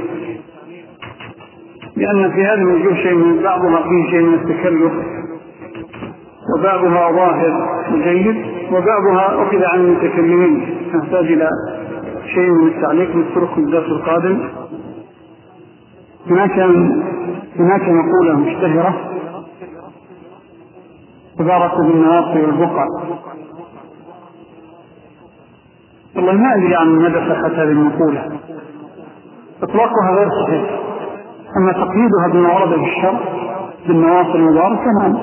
لأن في هذه الوجوه شيء من بعضها فيه شيء من التكلف، وبعضها ظاهر وجيد، وبعضها أخذ عن المتكلمين تحتاج إلى شيء من التعليق نتركه في الدرس القادم. هناك هناك مقولة مشتهرة عبارة بالنواصي والبقع. والله ما أدري عن مدى صحة هذه المقولة، إطلاقها غير صحيح، أما تقييدها بما ورد في الشرع بالنواصي المباركة نعم،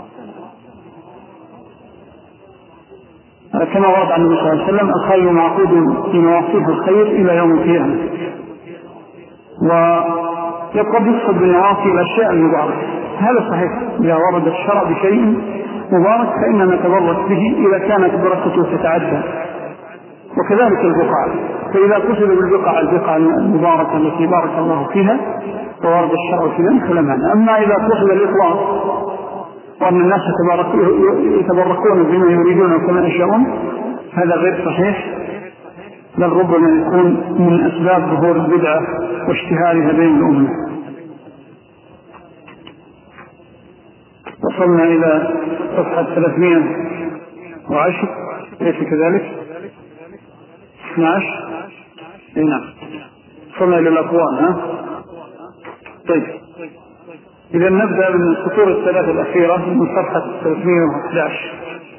كما ورد عن النبي صلى الله عليه وسلم: الخير معقود في نواصيه الخير إلى يوم القيامة. ويقرب يقصد بالنواصي الأشياء المباركة، هذا صحيح، إذا ورد الشرع بشيء مبارك فإننا نتبرك به إذا كانت بركته تتعدى، وكذلك البقع، فإذا قصد بالبقع البقع المباركة التي بارك الله فيها فورد الشرع في ذلك فلا معنى. أما إذا قصد الإطلاق وأن الناس يتبركون بما يريدون وكما يشاءون هذا غير صحيح، بل ربما يكون من أسباب ظهور البدعة واشتهارها بين الأمة. وصلنا إلى صفحة ثلاثمائة وعشرة ليس كذلك؟ اثني عشر اي نعم، وصلنا إلى الأقوال. ها طيب، إذا نبدأ من السطور الثلاثة الأخيرة من صفحة ثلاثمائة وأحد عشر.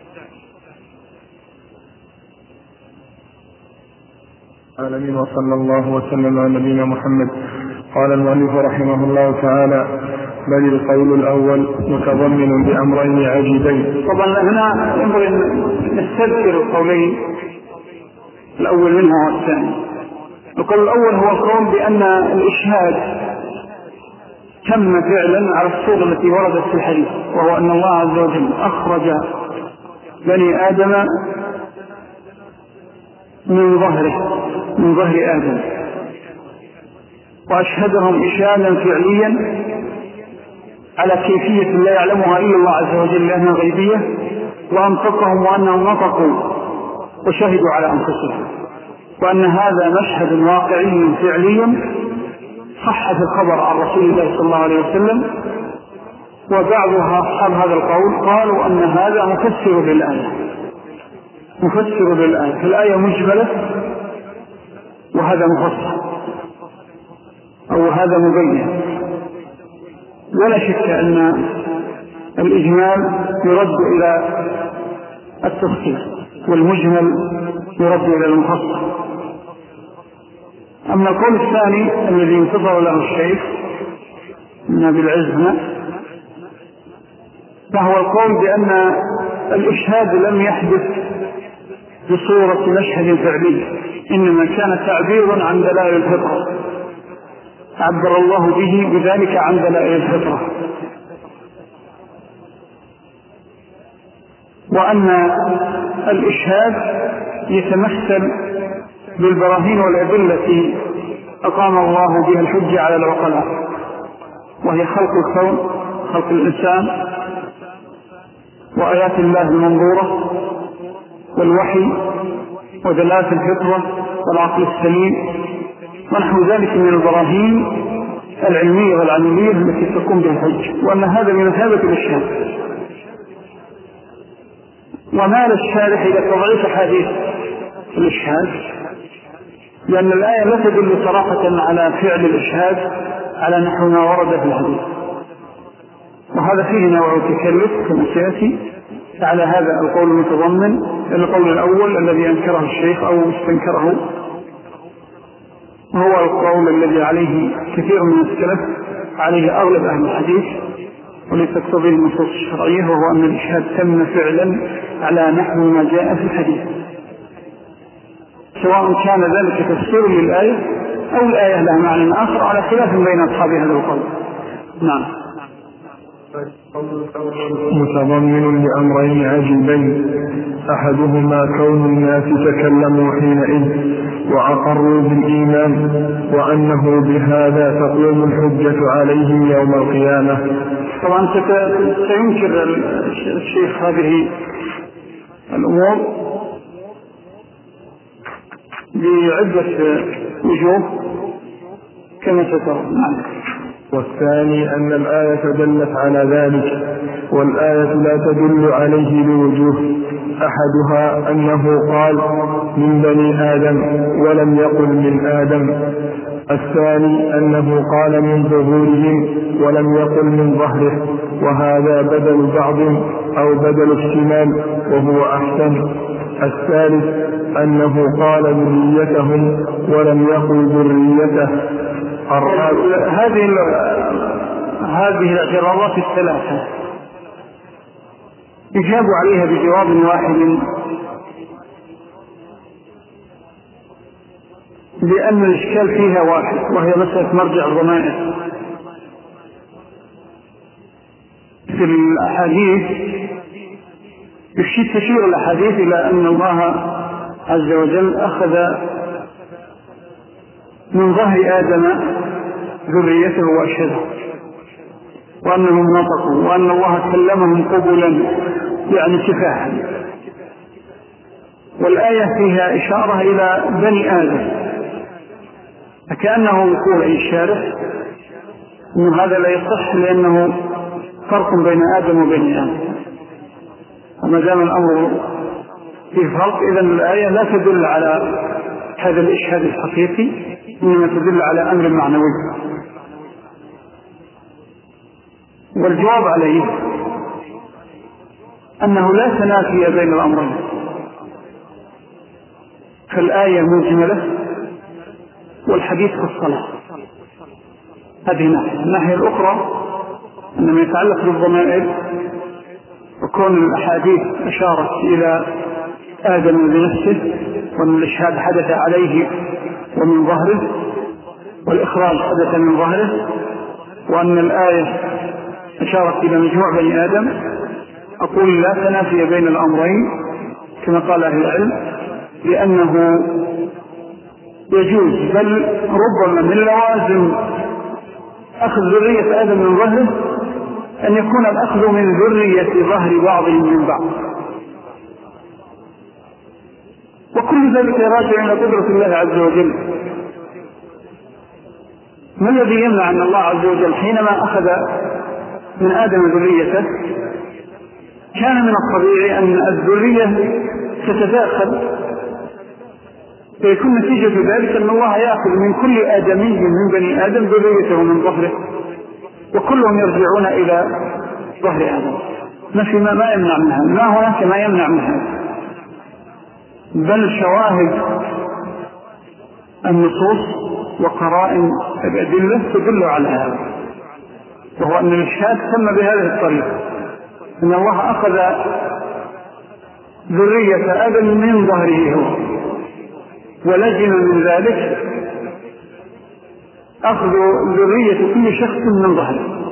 العالمين، وصلى الله وسلم على نبينا محمد. قال المؤلف رحمه الله تعالى: بل القول الأول متضمن لأمرين عجيبين. طبعا هنا ينبغي أن نستذكر القولين، الأول منها والثاني. القول الأول هو القول بأن الإشهاد تم فعلا على الصورة التي وردت في الحديث، وهو أن الله عز وجل أخرج بني آدم من ظهره من ظهر آدم وأشهدهم إشهادا فعليا على كيفية لا يعلمها إلا الله عز وجل لأنها غيبية، وأنطقهم وأنهم نطقوا وشهدوا على أنفسهم، وأن هذا مشهد واقعي فعلي صح في الخبر عن رسول الله صلى الله عليه وسلم. وبعضها أصحاب هذا القول قالوا أن هذا مفسر للآية مفسر للآية فالآية مجملة وهذا مفسر أو هذا مبين. ولا شك أن الإجمال يرد إلى التفصيل والمجمل يرد إلى المفصل. أما القول الثاني الذي انتظر له الشيخ من أبي العز هنا فهو القول بأن الإشهاد لم يحدث بصورة مشهد فعلي، إنما كان تعبير عن دلائل الفطرة، عبر الله به بذلك عن دلائل الفطرة، وأن الإشهاد يتمثل بالبراهين والأدلة التي أقام الله بها الحجة على العقلاء، وهي خلق الكون، خلق الإنسان، وآيات الله المنظورة، والوحي، ودلالة الفطرة، والعقل السليم، ونحو ذلك من البراهين العلمية والعملية التي تقوم بها الحجة، وأن هذا من مثابة الإشهاد. ومال الشارح إلى تضعيف حديث الإشهاد، لأن الآية لا تدل صراحة على فعل الإشهاد على نحو ما ورد في الحديث، وهذا فيه نوع تكلف كما سيأتي على هذا القول المتضمن. القول الأول الذي أنكره الشيخ أو استنكره هو القول الذي عليه كثير من السلف، عليه أغلب أهل الحديث، وليس تقتضي النصوص الشرعية، وهو أن الإشهاد تم فعلا على نحو ما جاء في الحديث، سواء كان ذلك تفسير للآية أو الآية لها معنى آخر على خلاف بين أصحاب هذا القول. نعم. متضمن لأمرين عجيبين، أحدهما كون الناس تكلموا حينئذ وأقروا بالإيمان وأنه بهذا تقوم الحجة عليهم يوم القيامة. طبعا سينكر الشيخ هذه الأمور بعدة وجوه كما سترى. والثاني أن الآية دلت على ذلك، والآية لا تدل عليه بوجوه، أحدها أنه قال من بني آدم ولم يقل من آدم، الثاني أنه قال من ظهورهم ولم يقل من ظهره، وهذا بدل بعض أو بدل احتمال وهو أحسن. الثالث أنه قال ذريتهم ولم يقل ذريته. هذه هذه الاعتراضات الثلاثة يجاب عليها بجواب واحد، لأن الإشكال فيها واحد، وهي مسألة مرجع الضمائر. في الأحاديث تشير الأحاديث إلى أن الله عز وجل أخذ من ظهر آدم ذريته وأشهده، وأنهم نطقوا، وأن الله كلمهم قبلا يعني كفاحا. والآية فيها إشارة إلى بني آدم، فكأنه يقول أي الشارح أن هذا لا يصح لأنه فرق بين آدم وبني آدم، وما دام الأمر فيه فرق إذن الآية لا تدل على هذا الإشهاد الحقيقي، إنما تدل على أمر معنوي. والجواب عليه أنه لا تنافي بين الأمرين، فالآية مجملة والحديث في الصلاة. هذه ناحية. الناحية الأخرى أنما يتعلق بالضمائر، وكون الأحاديث أشارت إلى آدم بنفسه، وأن الإشهاد حدث عليه ومن ظهره، والإخراج حدث من ظهره، وأن الآية أشارت إلى مجموع بني آدم، أقول لا تنافي بين الأمرين كما قال أهل العلم، لأنه يجوز بل ربما من لوازم أخذ ذرية آدم من ظهره أن يكون الأخذ من ذرية ظهر بعضهم من بعض، وكل ذلك راجع إلى قدرة الله عز وجل. ما الذي يمنع أن الله عز وجل حينما أخذ من آدم ذريته كان من الطبيعي أن الذرية تتداخل، فيكون نتيجة ذلك أن الله يأخذ من كل آدمي من بني آدم ذريته من ظهره، وكلهم يرجعون إلى ظهر آدم. ما في ما, ما يمنع منها، ما هناك ما يمنع منها، بل شواهد النصوص وقرائن الأدلة تدل على هذا، وهو أن الإشهاد تم بهذه الطريقة، أن الله أخذ ذرية آدم من ظهره هو، ولزم من ذلك أخذ ذرية كل شخص من ظهره،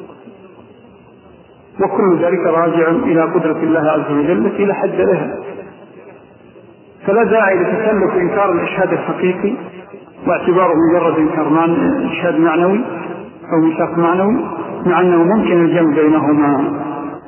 وكل ذلك راجع إلى قدرة الله عز وجل التي لا حد لها. فلا داعي لتكلف إنكار الإشهاد الحقيقي واعتباره مجرد إنكار إشهاد معنوي أو ميثاق معنوي، مع أنه ممكن الجمع بينهما.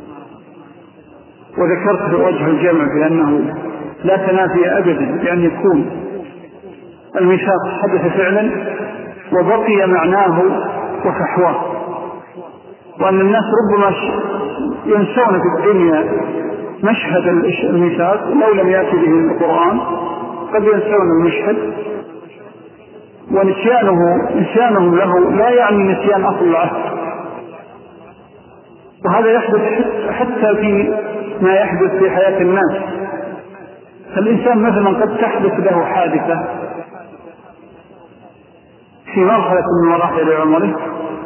وذكرت وجه الجمع بأنه لا تنافي أبدا، بأن يكون الميثاق حدث فعلا وبقي معناه وفحواه، وأن الناس ربما ينسون في الدنيا مشهد الميثاق لو لم يأتي به القرآن، قد ينسون المشهد، ونسيانه نسيانهم له لا يعني نسيان أصل العهد. وهذا يحدث حتى في ما يحدث في حياة الناس. فالإنسان مثلا قد تحدث له حادثة في مرحلة من مراحل عمره،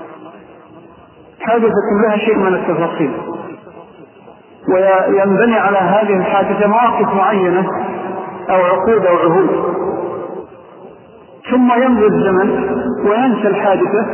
حادثة لها شيء من التفاصيل، وينبني على هذه الحادثة مواقف معينة أو عقود أو عهود، ثم يمضي الزمن وينسى الحادثة،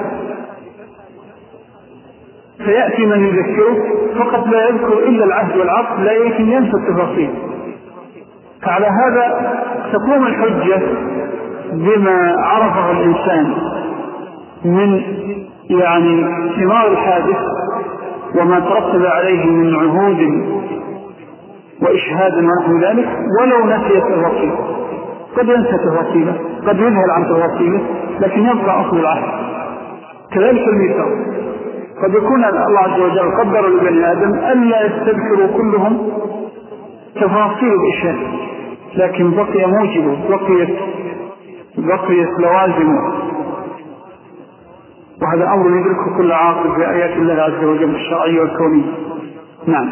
فيأتي من يذكره فقط لا يذكر إلا العهد والعقد، لكن ينسى التفاصيل. فعلى هذا تقوم الحجة بما عرفه الإنسان من يعني ثمار الحادث وما ترتب عليه من عهود وإشهاد ونحو ذلك، ولو نسي التفاصيل. قد ينسى تفاصيله، قد يذهل عن تفاصيله، لكن يبقى أصل العهد. كذلك الميثاق، قد يكون الله عز وجل قدر لبني آدم ألا يستذكروا كلهم تفاصيل الإشهاد، لكن بقي موجبه، بقيت بقيت لوازمه، وهذا أمر يدركه كل عاقل في آيات الله عز وجل الشرعية والكونية. نعم.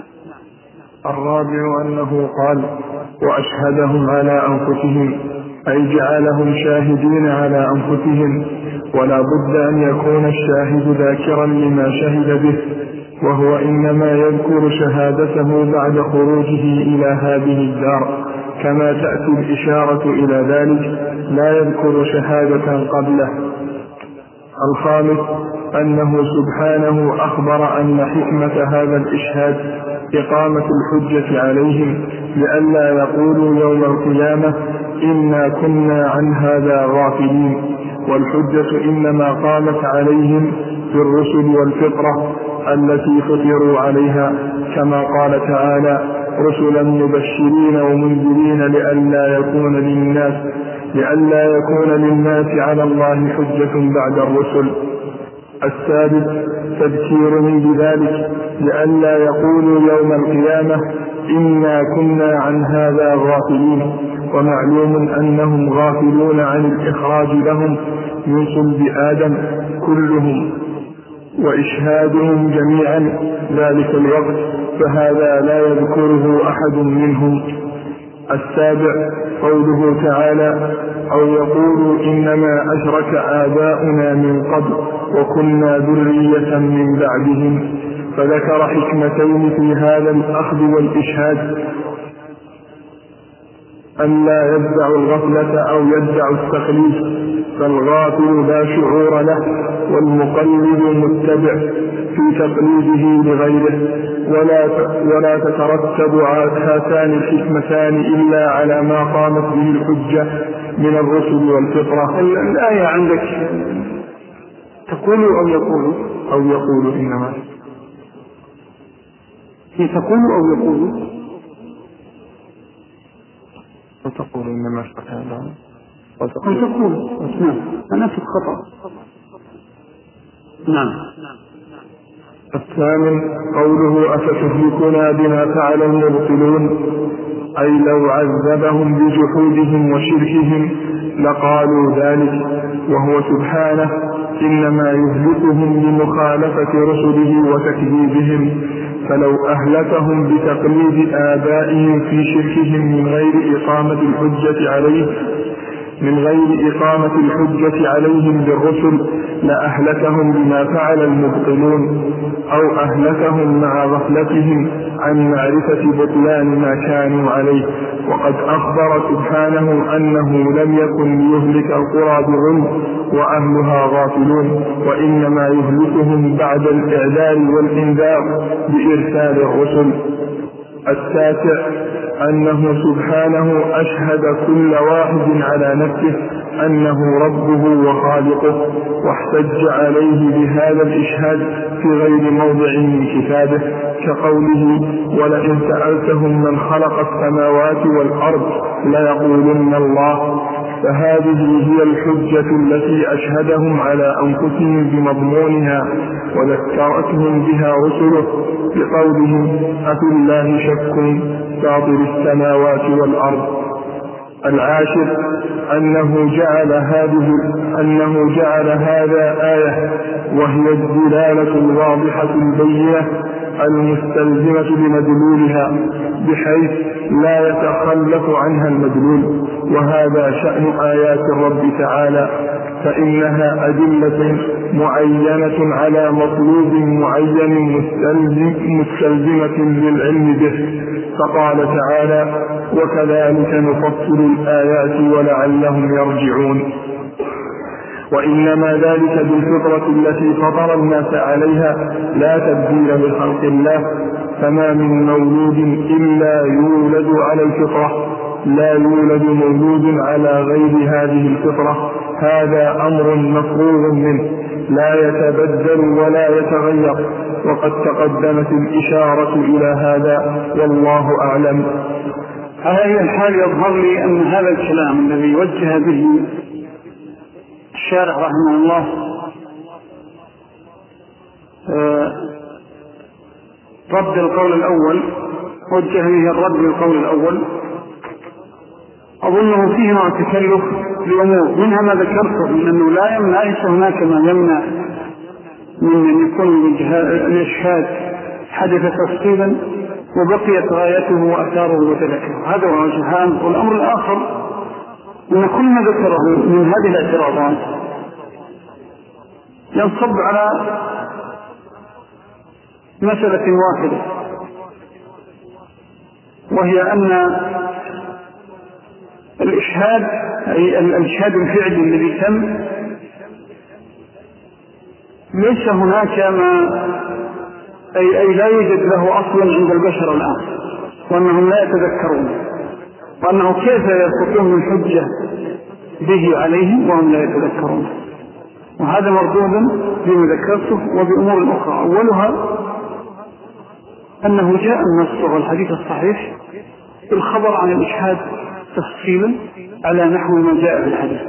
الرابع أنه قال: وأشهدهم على أنفسهم، أي جعلهم شاهدين على أنفسهم، ولا بد أن يكون الشاهد ذاكرا لما شهد به، وهو إنما يذكر شهادته بعد خروجه إلى هذه الدار، كما تأتي الإشارة إلى ذلك، لا يذكر شهادة قبله. الخامس أنه سبحانه أخبر أن حكمة هذا الإشهاد إقامة الحجة عليهم، لئلا يقولوا يوم القيامة إنا كنا عن هذا غافلين. والحجة إنما قامت عليهم بالرسل والفطرة التي فطروا عليها، كما قال تعالى: رسلا مبشرين ومنذرين لئلا يكون للناس لئلا يكون للناس على الله حجة بعد الرسل. السادس تذكيرهم بذلك لئلا يقولوا يوم القيامة إنا كنا عن هذا غافلين. ومعلوم أنهم غافلون عن الإخراج لهم من صلب آدم كلهم، وإشهادهم جميعا ذلك الوقت، فهذا لا يذكره أحد منهم. السابع قوله تعالى: أو يقولوا إنما أشرك آباؤنا من قبل وكنا ذرية من بعدهم. فذكر حكمتين في هذا الأخذ والإشهاد: أن لا يدع الغفلة أو يدع التقليد، فالغافل لا شعور له، والمقلد متبع في تقليده لغيره، ولا ولا تترتب هاتان الحكمتان إلا على ما قامت به الحجة من الرسل والفطرة. الآية عندك تقول أو يقول أو يقول إنما هي تقول أو يقول وتقول إنما أشرك آباؤنا وتقول تقول نعم، أنا في الخطأ. نعم. الثامن قوله: أفتهلكنا بما فعل المبطلون، أي لو عذبهم بجحودهم وشركهم لقالوا ذلك، وهو سبحانه إنما يهلكهم بمخالفة رسله وتكذيبهم. فلو أهلكهم بتقليد آبائهم في شركهم من غير إقامة الحجة عليه من غير إقامة الحجة عليهم بالرسل لأهلكهم بما فعل المبطلون، أو أهلكهم مع غفلتهم عن معرفة بطلان ما كانوا عليه. وقد أخبر سبحانه أنه لم يكن ليهلك القرى بظلم وأهلها غافلون، وإنما يهلكهم بعد الإعلان والإنذار بإرسال الرسل. التاسع أنه سبحانه أشهد كل واحد على نفسه أنه ربه وخالقه، واحتج عليه بهذا الإشهاد في غير موضع من كتابه، كقوله: ولئن سألتهم من خلق السماوات والأرض ليقولن الله. فهذه هي الحجة التي أشهدهم على أنفسهم بمضمونها، وذكرتهم بها رسله بقولهم: أفي الله شك فاطر السماوات والأرض. العاشر أنه جعل هذه أنه جعل هذا آية، وهي الدلالة الواضحة البينة المستلزمة لمدلولها، بحيث لا يتخلف عنها المدلول، وهذا شأن آيات الرب تعالى، فإنها أدلة معينة على مطلوب معين مستلزم مستلزمة للعلم به. فقال تعالى: وكذلك نفصل الآيات ولعلهم يرجعون. وإنما ذلك بالفطرة التي فطر الناس عليها لا تبديل لخلق الله، فما من مولود إلا يولد على الفطرة، لا يولد مولود على غير هذه الفطرة، هذا أمر مفروغ منه لا يتبدل ولا يتغير، وقد تقدمت الإشارة إلى هذا والله أعلم. على أي الحال يظهر لي أن هذا الكلام الذي وجه به الشارح رحمه الله رد القول الأول، وجه به الرد للقول الأول، أظنه فيه مع تكلف لأمور، منها ما ذكرته من أنه لا يمنع، ليس هناك ما يمنع من أن يكون الإشهاد حدث تفصيلا وبقيت غايته وأثاره وتذكره، هذا هو وجهان. والأمر الآخر أن كل ما ذكره من هذه الاعتراضات ينصب على مسألة واحدة، وهي أن الإشهاد أي الإشهاد الفعلي الذي تم ليس هناك ما أي, أي لا يوجد له أصلا عند البشر الآن، وأنهم لا يتذكرون، وأنه كيف يستطيعون الحجة به عليهم وهم لا يتذكرون. وهذا مردود بما ذكرته وبأمور أخرى، أولها أنه جاء النص والحديث الصحيح الخبر عن الإشهاد تفصيلا على نحو ما جاء في الحديث،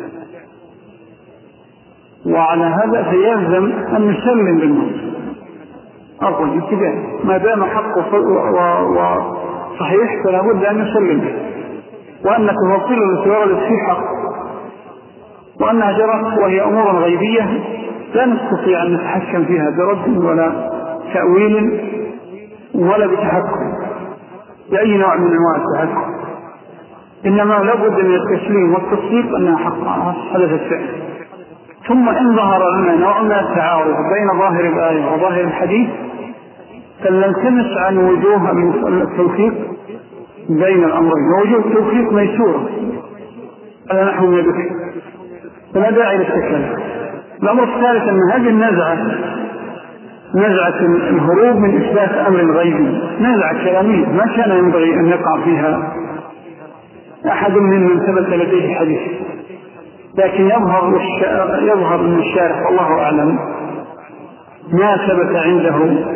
وعلى هذا فيلزم أن نسلم بالنص أرض ابتداء، ما دام حقه وصحيح فلا بد أن نسلم به، وأن تفاصيل التي وردت فيه حق، وأنها جرت وهي أمور غيبية لا نستطيع أن نتحكم فيها برد ولا تأويل ولا بتحكم بأي نوع من أنواع التحكم، إنما لابد من التسليم والتصديق أنها حق حدثت فعلا. ثم إن ظهر لنا نوع من التعارض بين ظاهر الآية وظاهر الحديث فلنلتمس عن وجوه التوفيق بين الأمرين، ووجوه التوفيق ميسورة على نحو ما ذكر، فلا داعي للتكلم. الأمر الثالث أن هذه النزعة نزعة الهروب من إثبات أمر غيبي نزعة كلامية ما كان ينبغي أن يقع فيها أحد ممن ثبت لديه حديث، لكن يظهر يظهر من الشارح والله أعلم ما ثبت عنده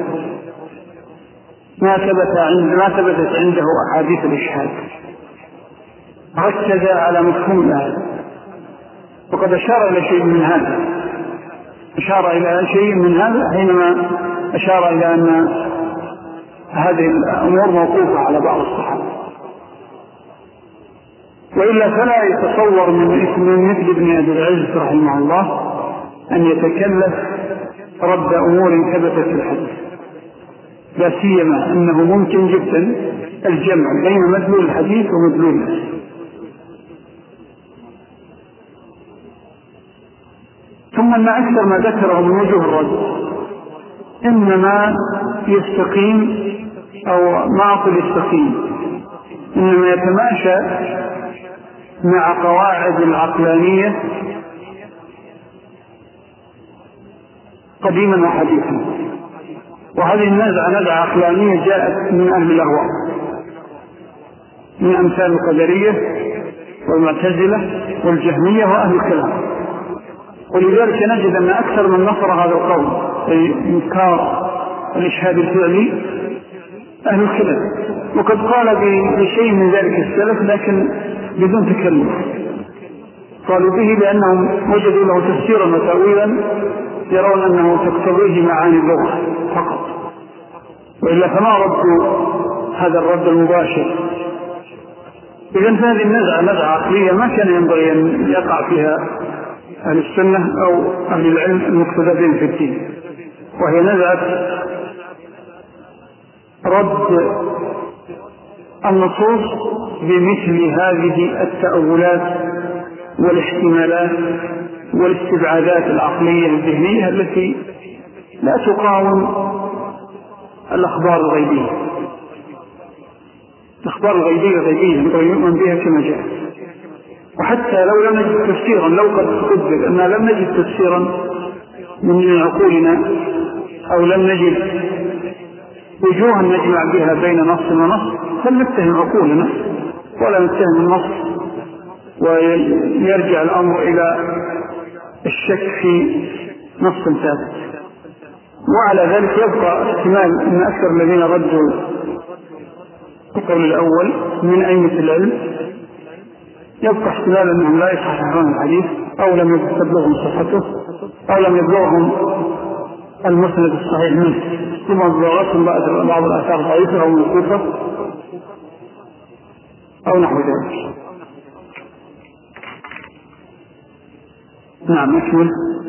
ما ثبت عند ما ثبتت عنده أحاديث الإشهاد، ركز على مفهوم الآية، وقد أشار إلى شيء من هذا أشار إلى شيء من هذا حينما أشار إلى أن هذه الأمور موقوفة على بعض الصحابة، وإلا فلا يتصور من اسم مثل ابن أبي العز رحمه الله أن يتكلف رد أمور ثبتت في الحديث، لا سيما أنه ممكن جدا الجمع بين مدلول الحديث ومدلول النص. ثم أن أكثر ما ذكره من وجوه الرد إنما يستقيم أو ما أقول يستقيم إنما يتماشى مع قواعد العقلانية قديما وحديثا، وهذه النزعة نزعة عقلانية جاءت من أهل الأهواء من أمثال القدرية والمعتزلة والجهمية وأهل الكلام، ولذلك نجد أن أكثر من نصر هذا القول أي إنكار الإشهاد الفعلي أهل الكلام، وقد قال بشيء من ذلك السلف لكن بدون تكلم، قالوا به لأنهم وجدوا له تفسيرا وتأويلا يرون أنه تقتضيه معاني اللغة فقط، وإلا فما ردوا هذا الرد المباشر. إذن هذه النزعة نزعة عقلية ما كان ينبغي أن يقع فيها أهل السنة أو أهل العلم المقتدرين في الدين، وهي نزعة رد النصوص بمثل هذه التأولات والاحتمالات والاستبعادات العقلية الذهنية التي لا تقاوم الأخبار الغيبية. الأخبار الغيبية غيبية يؤمن بها كما جاء. وحتى لو لم نجد تفسيرا، لو قد قدر أننا لم نجد تفسيرا من عقولنا أو لم نجد وجوها نجمع بها بين نص ونص، فلنتهم عقولنا ولا نتهم النص، ويرجع الأمر إلى الشك في نص ثابت. وعلى ذلك يبقى احتمال أن أكثر الذين ردوا القول الأول من أئمة العلم يبقى احتمال أنهم لا يصححون الحديث، أو لم يبلغهم صحته، أو لم يبلغهم المسند الصحيح منه، ثم بلغتهم بعض الآثار ضعيفة أو موقوفة أو نحو ذلك. نعم أكمل.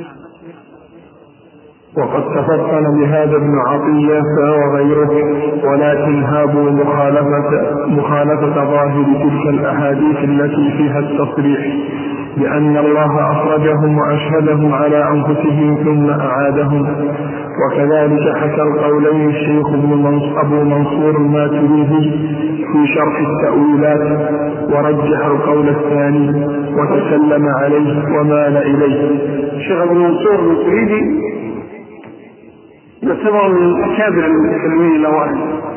وقد تفطن بهذا ابن عطية وغيره، ولكن هابوا مخالفة, مخالفة ظاهر تلك الأحاديث التي فيها التصريح بأن الله أخرجهم وأشهدهم على أنفسهم ثم أعادهم. وكذلك حكى القولين الشيخ أبو منصور الماتريدي في شرح التأويلات، ورجح القول الثاني وتكلم عليه ومال إليه. الشيخ أبو منصور الماتريدي يعتبر من أكابر المتكلمين الأوائل،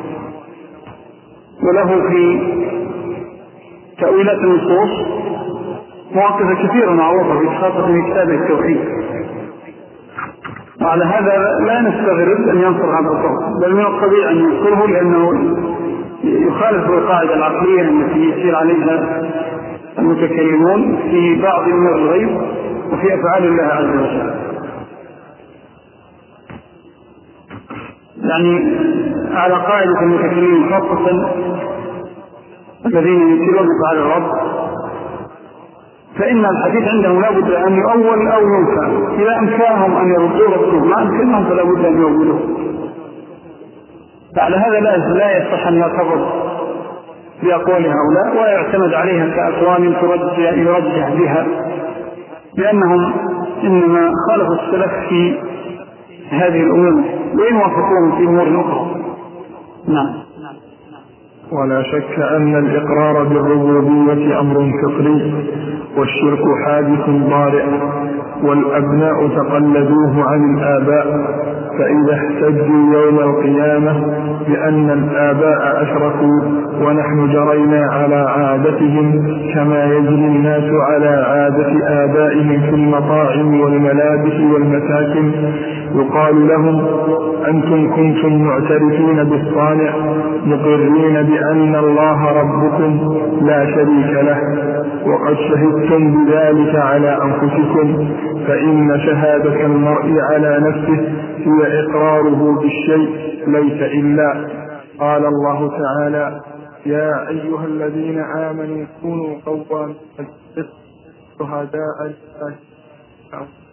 وله في تأويلات النصوص مواقف كثيرة معروفة في خاصة في كتاب التوحيد. وعلى هذا لا نستغرب أن ينصر هذا القول، بل من الطبيعي أن ينصره، لأنه يخالف القاعدة العقلية التي يسير عليها المتكلمون في بعض أمور الغيب وفي أفعال الله عز وجل. يعني على قاعدة المتكلمين خاصة الذين يسيرون بفعل الرب، فإن الحديث عندهم لا بد أن يؤول أو ينفع. إذا أمكانهم أن يردوا ردوه، ما أمكنهم فلا بد أن يؤولوه. فعلى هذا لا يصح أن يعتبر بأقوال هؤلاء ويعتمد عليها كأقوال يرجح بها، لأنهم إنما خالفوا السلف في هذه الأمور وإن وافقوهم في أمور أخرى. نعم. ولا شك أن الإقرار بالربوبية أمر فطري، والشرك حادث ضارع، والأبناء تقلدوه عن الآباء، فإذا احتجوا يوم القيامة بأن الآباء أشركوا ونحن جرينا على عادتهم كما يجري الناس على عادة آبائهم في المطاعم والملابس والمساكن، يقال لهم: أنتم كنتم معترفين بالصانع مقرين بأن الله ربكم لا شريك له، وقد شهدتم بذلك على أنفسكم، فإن شهادة المرء على نفسه هي إقراره بالشيء ليس إلا. قال الله تعالى: يا أيها الذين آمنوا كونوا قوامين بالقسط شهداء لله.